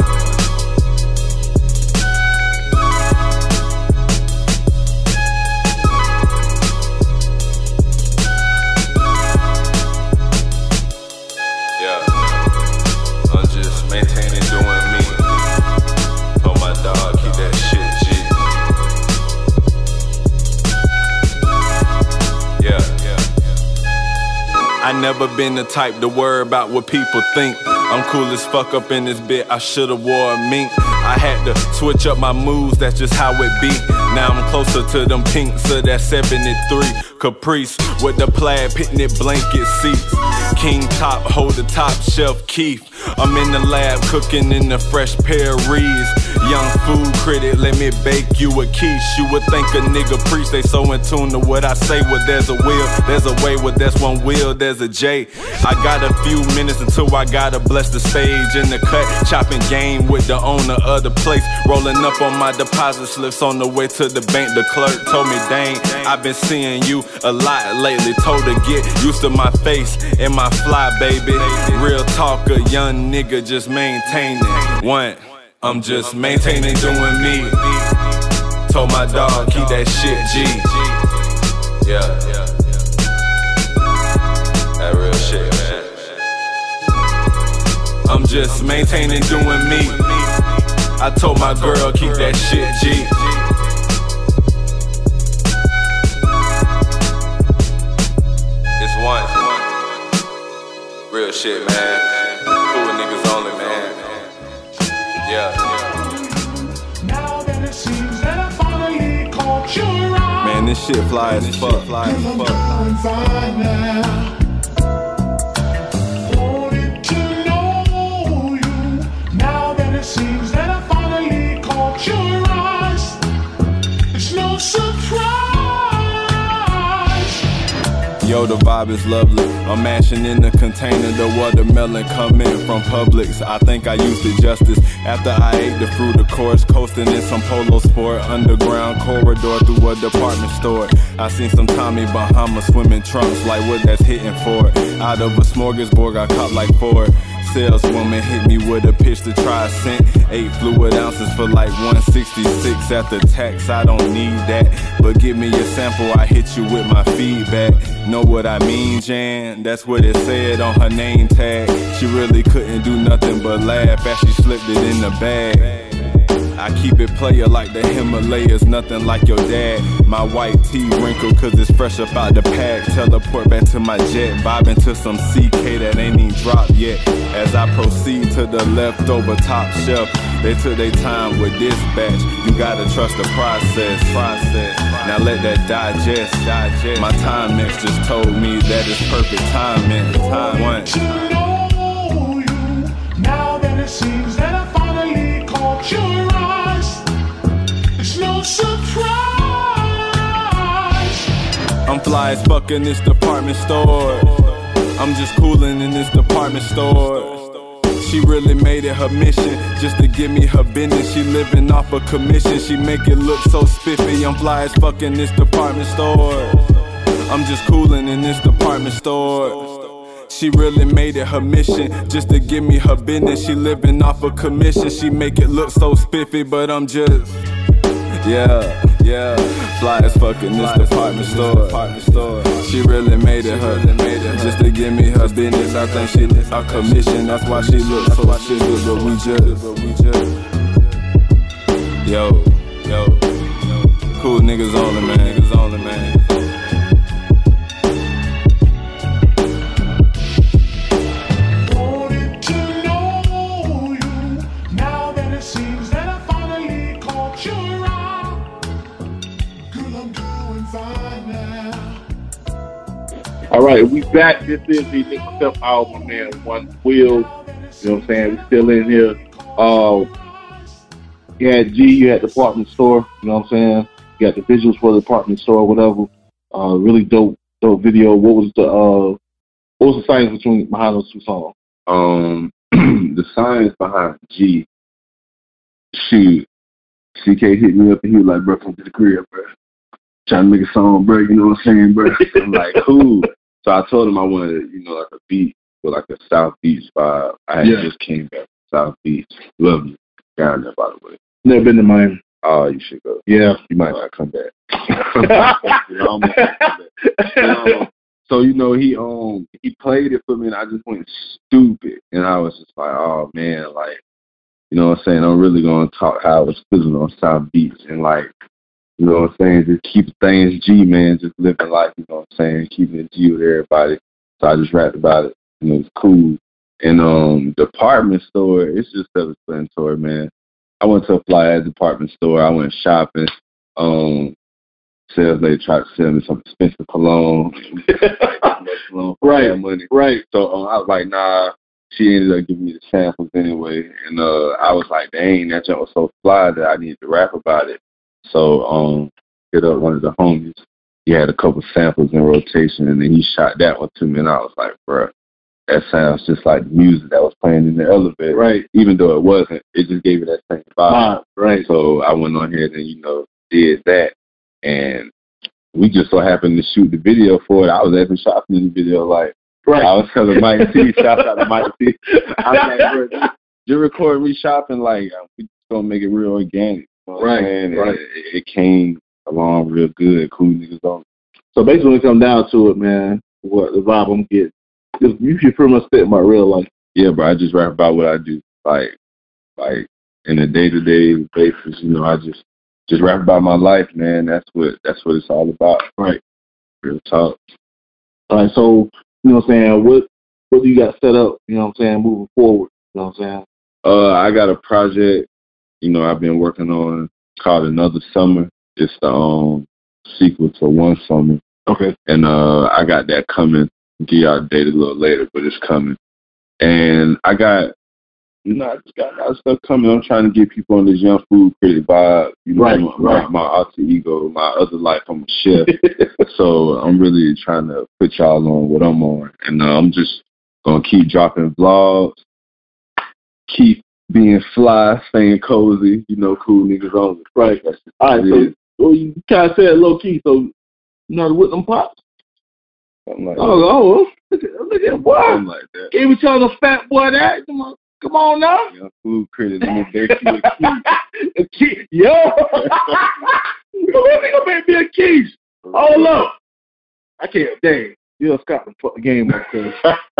I never been the type to worry about what people think. I'm cool as fuck up in this bit, I should've wore a mink. I had to switch up my moves, that's just how it be. Now I'm closer to them pinks of that 73 Caprice with the plaid picnic blanket seats. King top, hold the top shelf, Keith. I'm in the lab cooking in the fresh pair of Reeds. Young food critic, let me bake you a quiche. You would think a nigga preach, they so in tune to what I say. Well, there's a will, there's a way, well, that's one wheel, there's a J. I got a few minutes until I gotta bless the stage. In the cut, chopping game with the owner of the place. Rolling up on my deposit slips on the way to the bank. The clerk told me, dang, I've been seeing you a lot lately. Told her get used to my face and my fly, baby. Real talk, a young nigga just maintaining. One, I'm just maintaining, doing me. Told my dog, keep that shit G. Yeah, that real shit, man. I'm just maintaining, doing me. I told my girl, keep that shit G. It's one. Real shit, man. Cool niggas only, man. Yeah. Man, this shit fly as fuck. Yo, the vibe is lovely. I'm mashing in the container, the watermelon coming from Publix. I think I used it justice after I ate the fruit, of course. Coasting in some polo sport, underground corridor through a department store. I seen some Tommy Bahama swimming trunks, like what that's hitting for. Out of a smorgasbord, I caught like 4. Saleswoman hit me with a pitch to try a cent. 8 fluid ounces for like 166 after tax. I don't need that, but give me a sample, I hit you with my feedback. Know what I mean, Jan? That's what it said on her name tag. She really couldn't do nothing but laugh as she slipped it in the bag. I keep it player like the Himalayas, nothing like your dad. My white tee wrinkled cause it's fresh up out the pack. Teleport back to my jet, vibing to some CK that ain't even dropped yet. As I proceed to the leftover top shelf, they took their time with this batch. You gotta trust the process. Now let that digest. My time mix just told me that it's perfect timing. Time one. Now that it seems that I finally caught your eyes, it's no surprise. I'm fly as fuck in this department store. I'm just coolin' in this department store. She really made it her mission just to give me her business. She living off a commission. She make it look so spiffy. I'm fly as fuck in this department store. I'm just coolin' in this department store. She really made it her mission just to give me her business. She living off a commission. She make it look so spiffy, but I'm just, yeah, fly as fuck in this department store. She really made it her, just to give me her business. I think she a commission, that's why she look so spiffy, but we just, yo, cool niggas only, man. All right, we back. This is the Nick Myself Hour, my man, One Wheel. You know what I'm saying? We still in here. You had G, you had department store. You know what I'm saying? You got the visuals for the department store, whatever. Really dope video. What was the science behind those two songs? The science behind G. Shoot, CK hit me up and he was like, "Bro, come to the crib, bro. Trying to make a song, bro. You know what I'm saying, bro?" I'm like, "Cool." So I told him I wanted, like a beat with like a South Beach vibe. I just came back from South Beach. Love you down there, by the way. Never been to Miami. Oh, you should go. Yeah, you might not come back. So he played it for me, and I just went stupid, and I was just like, "Oh man, like, you know what I'm saying? I'm really gonna talk how I was feeling on South Beach, and like." You know what I'm saying? Just keep things G, man. Just living life, you know what I'm saying? Keeping it G with everybody. So I just rapped about it. And it was cool. And department store, it's just self-explanatory, man. I went to a fly-ass department store. I went shopping. Sales lady tried to sell me some expensive cologne. Right. Money. Right. So I was like, nah. she ended up giving me the samples anyway, and I was like, dang, that jump was so fly that I needed to rap about it. So hit up one of the homies. He had a couple samples in rotation, and then he shot that one to me, and I was like, bruh, that sounds just like music that was playing in the elevator. Right. Even though it wasn't, it just gave it that same vibe. Right. So I went on here and, did that. And we just so happened to shoot the video for it. I was actually shopping in the video, like, right. I was telling Mike T, shout out to Mike T. I was like, bro, just record me shopping, like, we just gonna make it real organic. You know what I'm saying? Right. It came along real good. Cool niggas on. So basically, when it comes down to it, man, what the vibe I'm getting, you should pretty much fit my real life. Yeah, bro, I just rap about what I do. Like in a day-to-day basis, I just rap about my life, man. That's what it's all about. Right. Real talk. All right, so, you know what I'm saying, what do you got set up, you know what I'm saying, moving forward, you know what I'm saying? I got a project, I've been working on called Another Summer. It's the sequel to One Summer. Okay. And I got that coming. Give y'all a date a little later, but it's coming. And I got, I just got a lot of stuff coming. I'm trying to get people on this young food critic vibe. Right. My alter ego, my other life, I'm a chef. So I'm really trying to put y'all on what I'm on. And I'm just going to keep dropping vlogs, keep being fly, staying cozy, cool niggas on. Right. All right, so you kind of said low key, so you know the Whitlam Pops? Like look at boy. Something like that. Can't be telling a fat boy that. Come on now. Young food critic, a key. Yo. Who's gonna make me a quiche? Hold up. I can't. Dang. Jill Scott done fuck the game up there.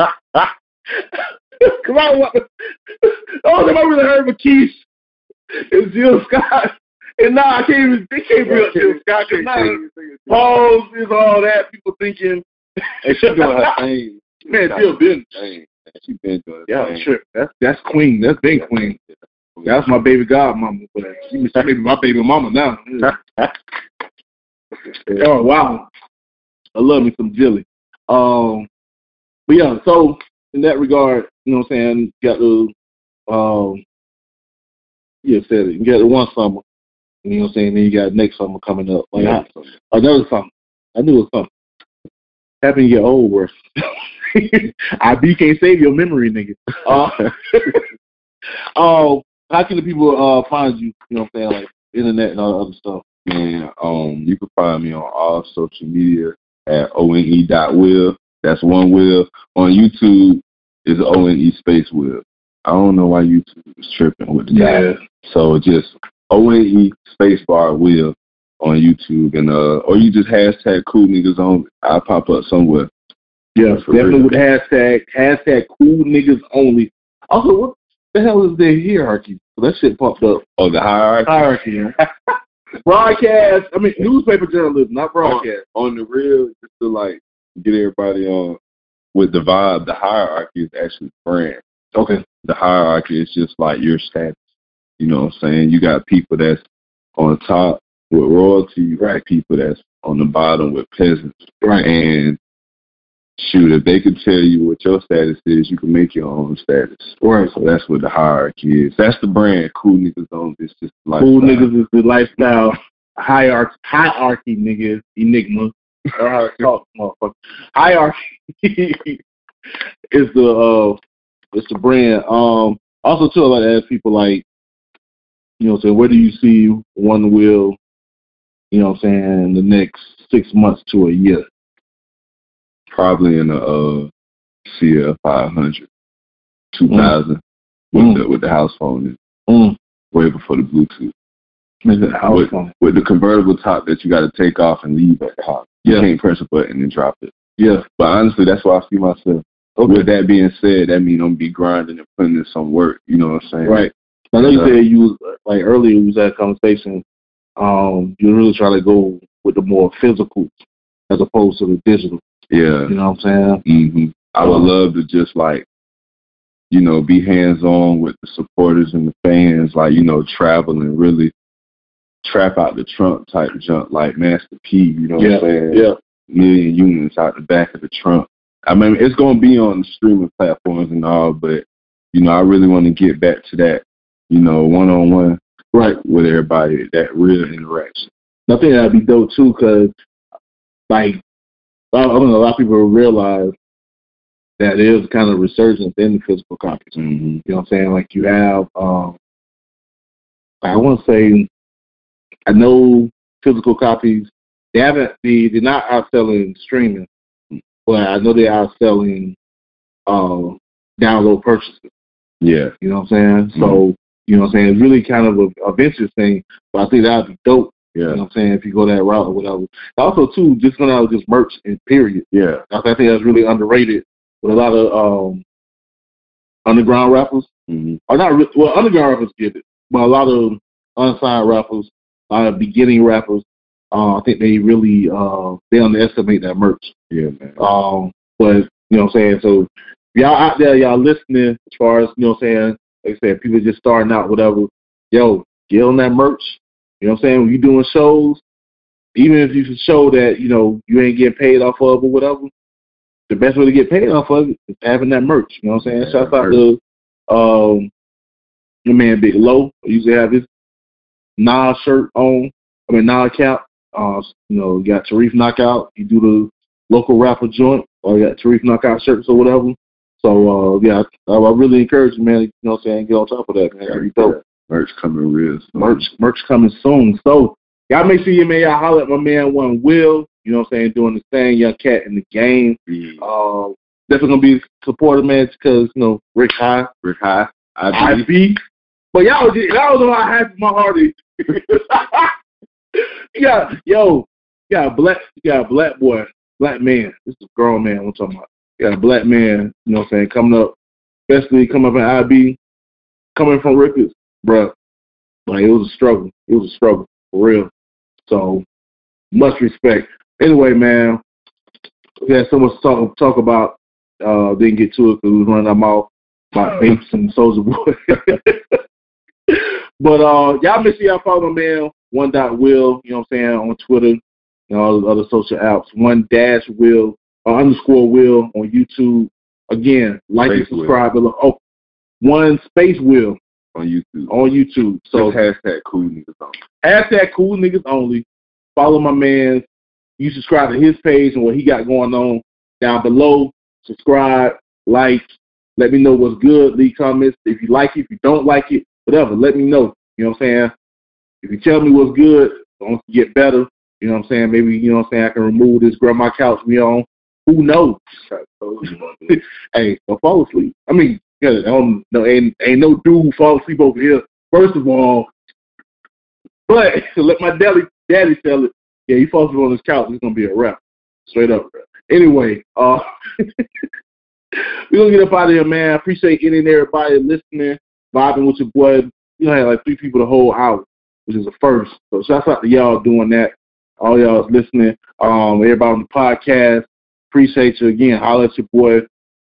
Come on. Oh, have I really heard of a quiche? It's Jill Scott. And now I can't even. They can't be a Jill Scott. Pause is all that. People thinking. And she doing her thing. Man, Jill been. She been doing yeah, sure. That's Queen. That's been Queen. That's my baby godmama. She's my baby mama now. Oh, wow. I love me some Jilly. But yeah, so in that regard, you know what I'm saying, got the said it. You got the One Summer. You know what I'm saying? Then you got next summer coming up. Like another summer. I knew it was something. Happen to get old, worse. IB can't save your memory, nigga. How can the people find you? You know what I'm saying, like internet and all the other stuff. Man, you can find me on all social media at one.will. That's one will. On YouTube is ONE space will. I don't know why YouTube is tripping with the guy. So just ONE spacebar will on YouTube, and or you just hashtag cool niggas on. I'll pop up somewhere. Yeah, definitely with the hashtag cool niggas only. Also, what the hell is the hierarchy? That shit popped up. Oh, the hierarchy. Yeah. Broadcast. I mean, newspaper journalism, not broadcast. On the real, just to like get everybody on with the vibe. The hierarchy is actually brand. Okay. The hierarchy is just like your status. You know what I'm saying? You got people that's on top with royalty. You got people that's on the bottom with peasants. Right. And shoot, if they could tell you what your status is, you can make your own status. Right. So that's what the hierarchy is. That's the brand. Cool niggas on. It's just lifestyle. Cool niggas is the lifestyle. Hierarchy niggas. Enigma. Or how to talk, motherfucker. Hierarchy is the brand. Also too, I like to ask people like, you know what I'm saying, where do you see One Will, you know what I'm saying, the next 6 months to a year? Probably in a CL 500, 2000 with the house phone in. Way before the Bluetooth. With the convertible top that you got to take off and leave at the house. You can't press a button and drop it. Yeah. But honestly, that's why I see myself. Okay. With that being said, that means I'm going to be grinding and putting in some work. You know what I'm saying? Right. I know you said you was, like earlier, we was at a conversation, you really try to go with the more physical as opposed to the digital. Yeah. You know what I'm saying? Mm-hmm. I would love to just like, you know, be hands-on with the supporters and the fans, like, you know, travel and really trap out the trunk type junk like Master P, you know what I'm saying? Yeah. Million units out the back of the trunk. I mean, it's gonna be on the streaming platforms and all, but I really want to get back to that, one-on-one, right, with everybody, that real interaction. I think that'd be dope too, because like I don't know, a lot of people realize that there's kind of resurgence in the physical copies. Mm-hmm. You know what I'm saying? Like you have, I want to say, I know physical copies. They're not outselling streaming, but I know they're outselling download purchases. Yeah. You know what I'm saying? Mm-hmm. So, you know what I'm saying? It's really kind of a venture thing, but I think that'd be dope. Yeah. You know what I'm saying? If you go that route or whatever. Also, too, just going out just merch in period. Yeah. I think that's really underrated with a lot of underground rappers. Mm-hmm. Or not, well, underground rappers get it, but a lot of unsigned rappers, a lot of beginning rappers, I think they really they underestimate that merch. Yeah, man. But you know what I'm saying? So y'all out there, y'all listening, as far as, you know what I'm saying, like I said, people just starting out, whatever, yo, get on that merch. You know what I'm saying? When you doing shows, even if you can show that, you ain't getting paid off of or whatever, the best way to get paid off of it is having that merch. You know what I'm saying? Shout out to your man Big Low. I usually have his Nas shirt on. Nas cap. You got Tarif Knockout. You do the local rapper joint, or you got Tarif Knockout shirts or whatever. So, I really encourage you, man, you know what I'm saying, get on top of that, man. That'd be dope. Merch coming real soon. Merch coming soon. So, y'all make sure y'all holler at my man, One Will, you know what I'm saying, doing the thing, young cat in the game. Yeah. Definitely going to be supportive, man, because, Rick High. IB. But y'all know how happy my heart is. You got a black boy, black man. This is a grown man I'm talking about. You got a black man, you know what I'm saying, coming up, especially coming up in IB, coming from Ricketts, bruh. Like, it was a struggle. It was a struggle, for real. So, much respect. Anyway, man, we had so much to talk about. Didn't get to it because we was running our mouth about Vapes and Soulja Boy. But y'all make sure y'all follow my man, One.Will, you know what I'm saying, on Twitter and all the other social apps. One-Will, _Will on YouTube. Again, like and subscribe. One space Will on YouTube. So just hashtag cool niggas only. Hashtag cool niggas only. Follow my man. You subscribe to his page and what he got going on down below. Subscribe, like, let me know what's good. Leave comments. If you like it, if you don't like it, whatever, let me know. You know what I'm saying? If you tell me what's good, I want to get better. You know what I'm saying? Maybe, you know what I'm saying, I can remove this grandma couch we on. Who knows? Hey, don't fall asleep. I don't know, ain't no dude fall asleep over here, first of all. But to let my daddy tell it, yeah, he falls asleep on this couch, it's going to be a wrap. Straight up. Anyway, we're going to get up out of here, man. I appreciate any and everybody listening, vibing with your boy. You had like 3 people the whole hour, which is a first. So shout out to y'all doing that. All y'all listening. Everybody on the podcast, appreciate you again. Holler at your boy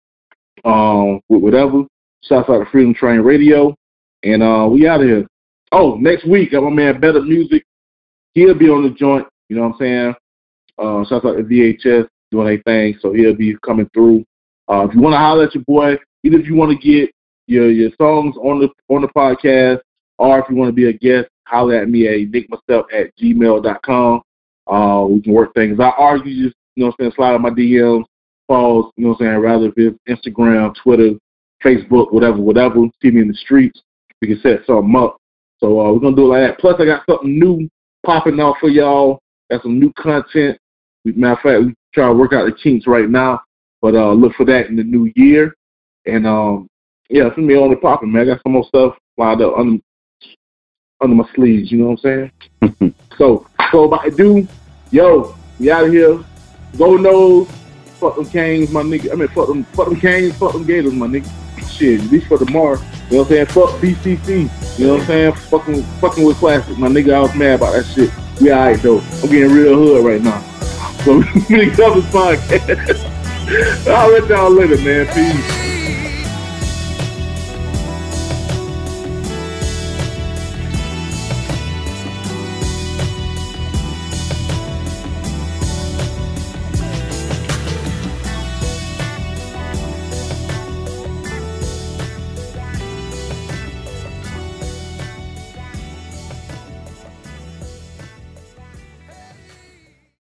with whatever. Shout out to Freedom Train Radio. And we out of here. Oh, next week, got my man Better Music. He'll be on the joint. You know what I'm saying? Shout out to VHS doing their thing. So he'll be coming through. If you want to holler at your boy, either if you want to get your songs on the podcast, or if you want to be a guest, holler at me at nickmyself@gmail.com. We can work things out. Or you just, you know what I'm saying, slide on my DMs, calls, you know what I'm saying, rather if it's Instagram, Twitter, Facebook, whatever, see me in the streets, we can set something up. So we're going to do it like that. Plus, I got something new popping off for y'all. Got some new content. Matter of fact, we try to work out the kinks right now, but look for that in the new year. And, it's going to be on the popping, man. I got some more stuff lined up under my sleeves, you know what I'm saying? So about to do, we out of here. Go Nose, fuck them Canes, my nigga. Fuck them Canes, fuck them Gators, my nigga. Shit, at least for tomorrow. You know what I'm saying? Fuck BCC. You know what I'm saying? Fucking with Classic. My nigga, I was mad about that shit. We alright though. I'm getting real hood right now. So we cover this podcast. I'll let y'all later, man. Peace.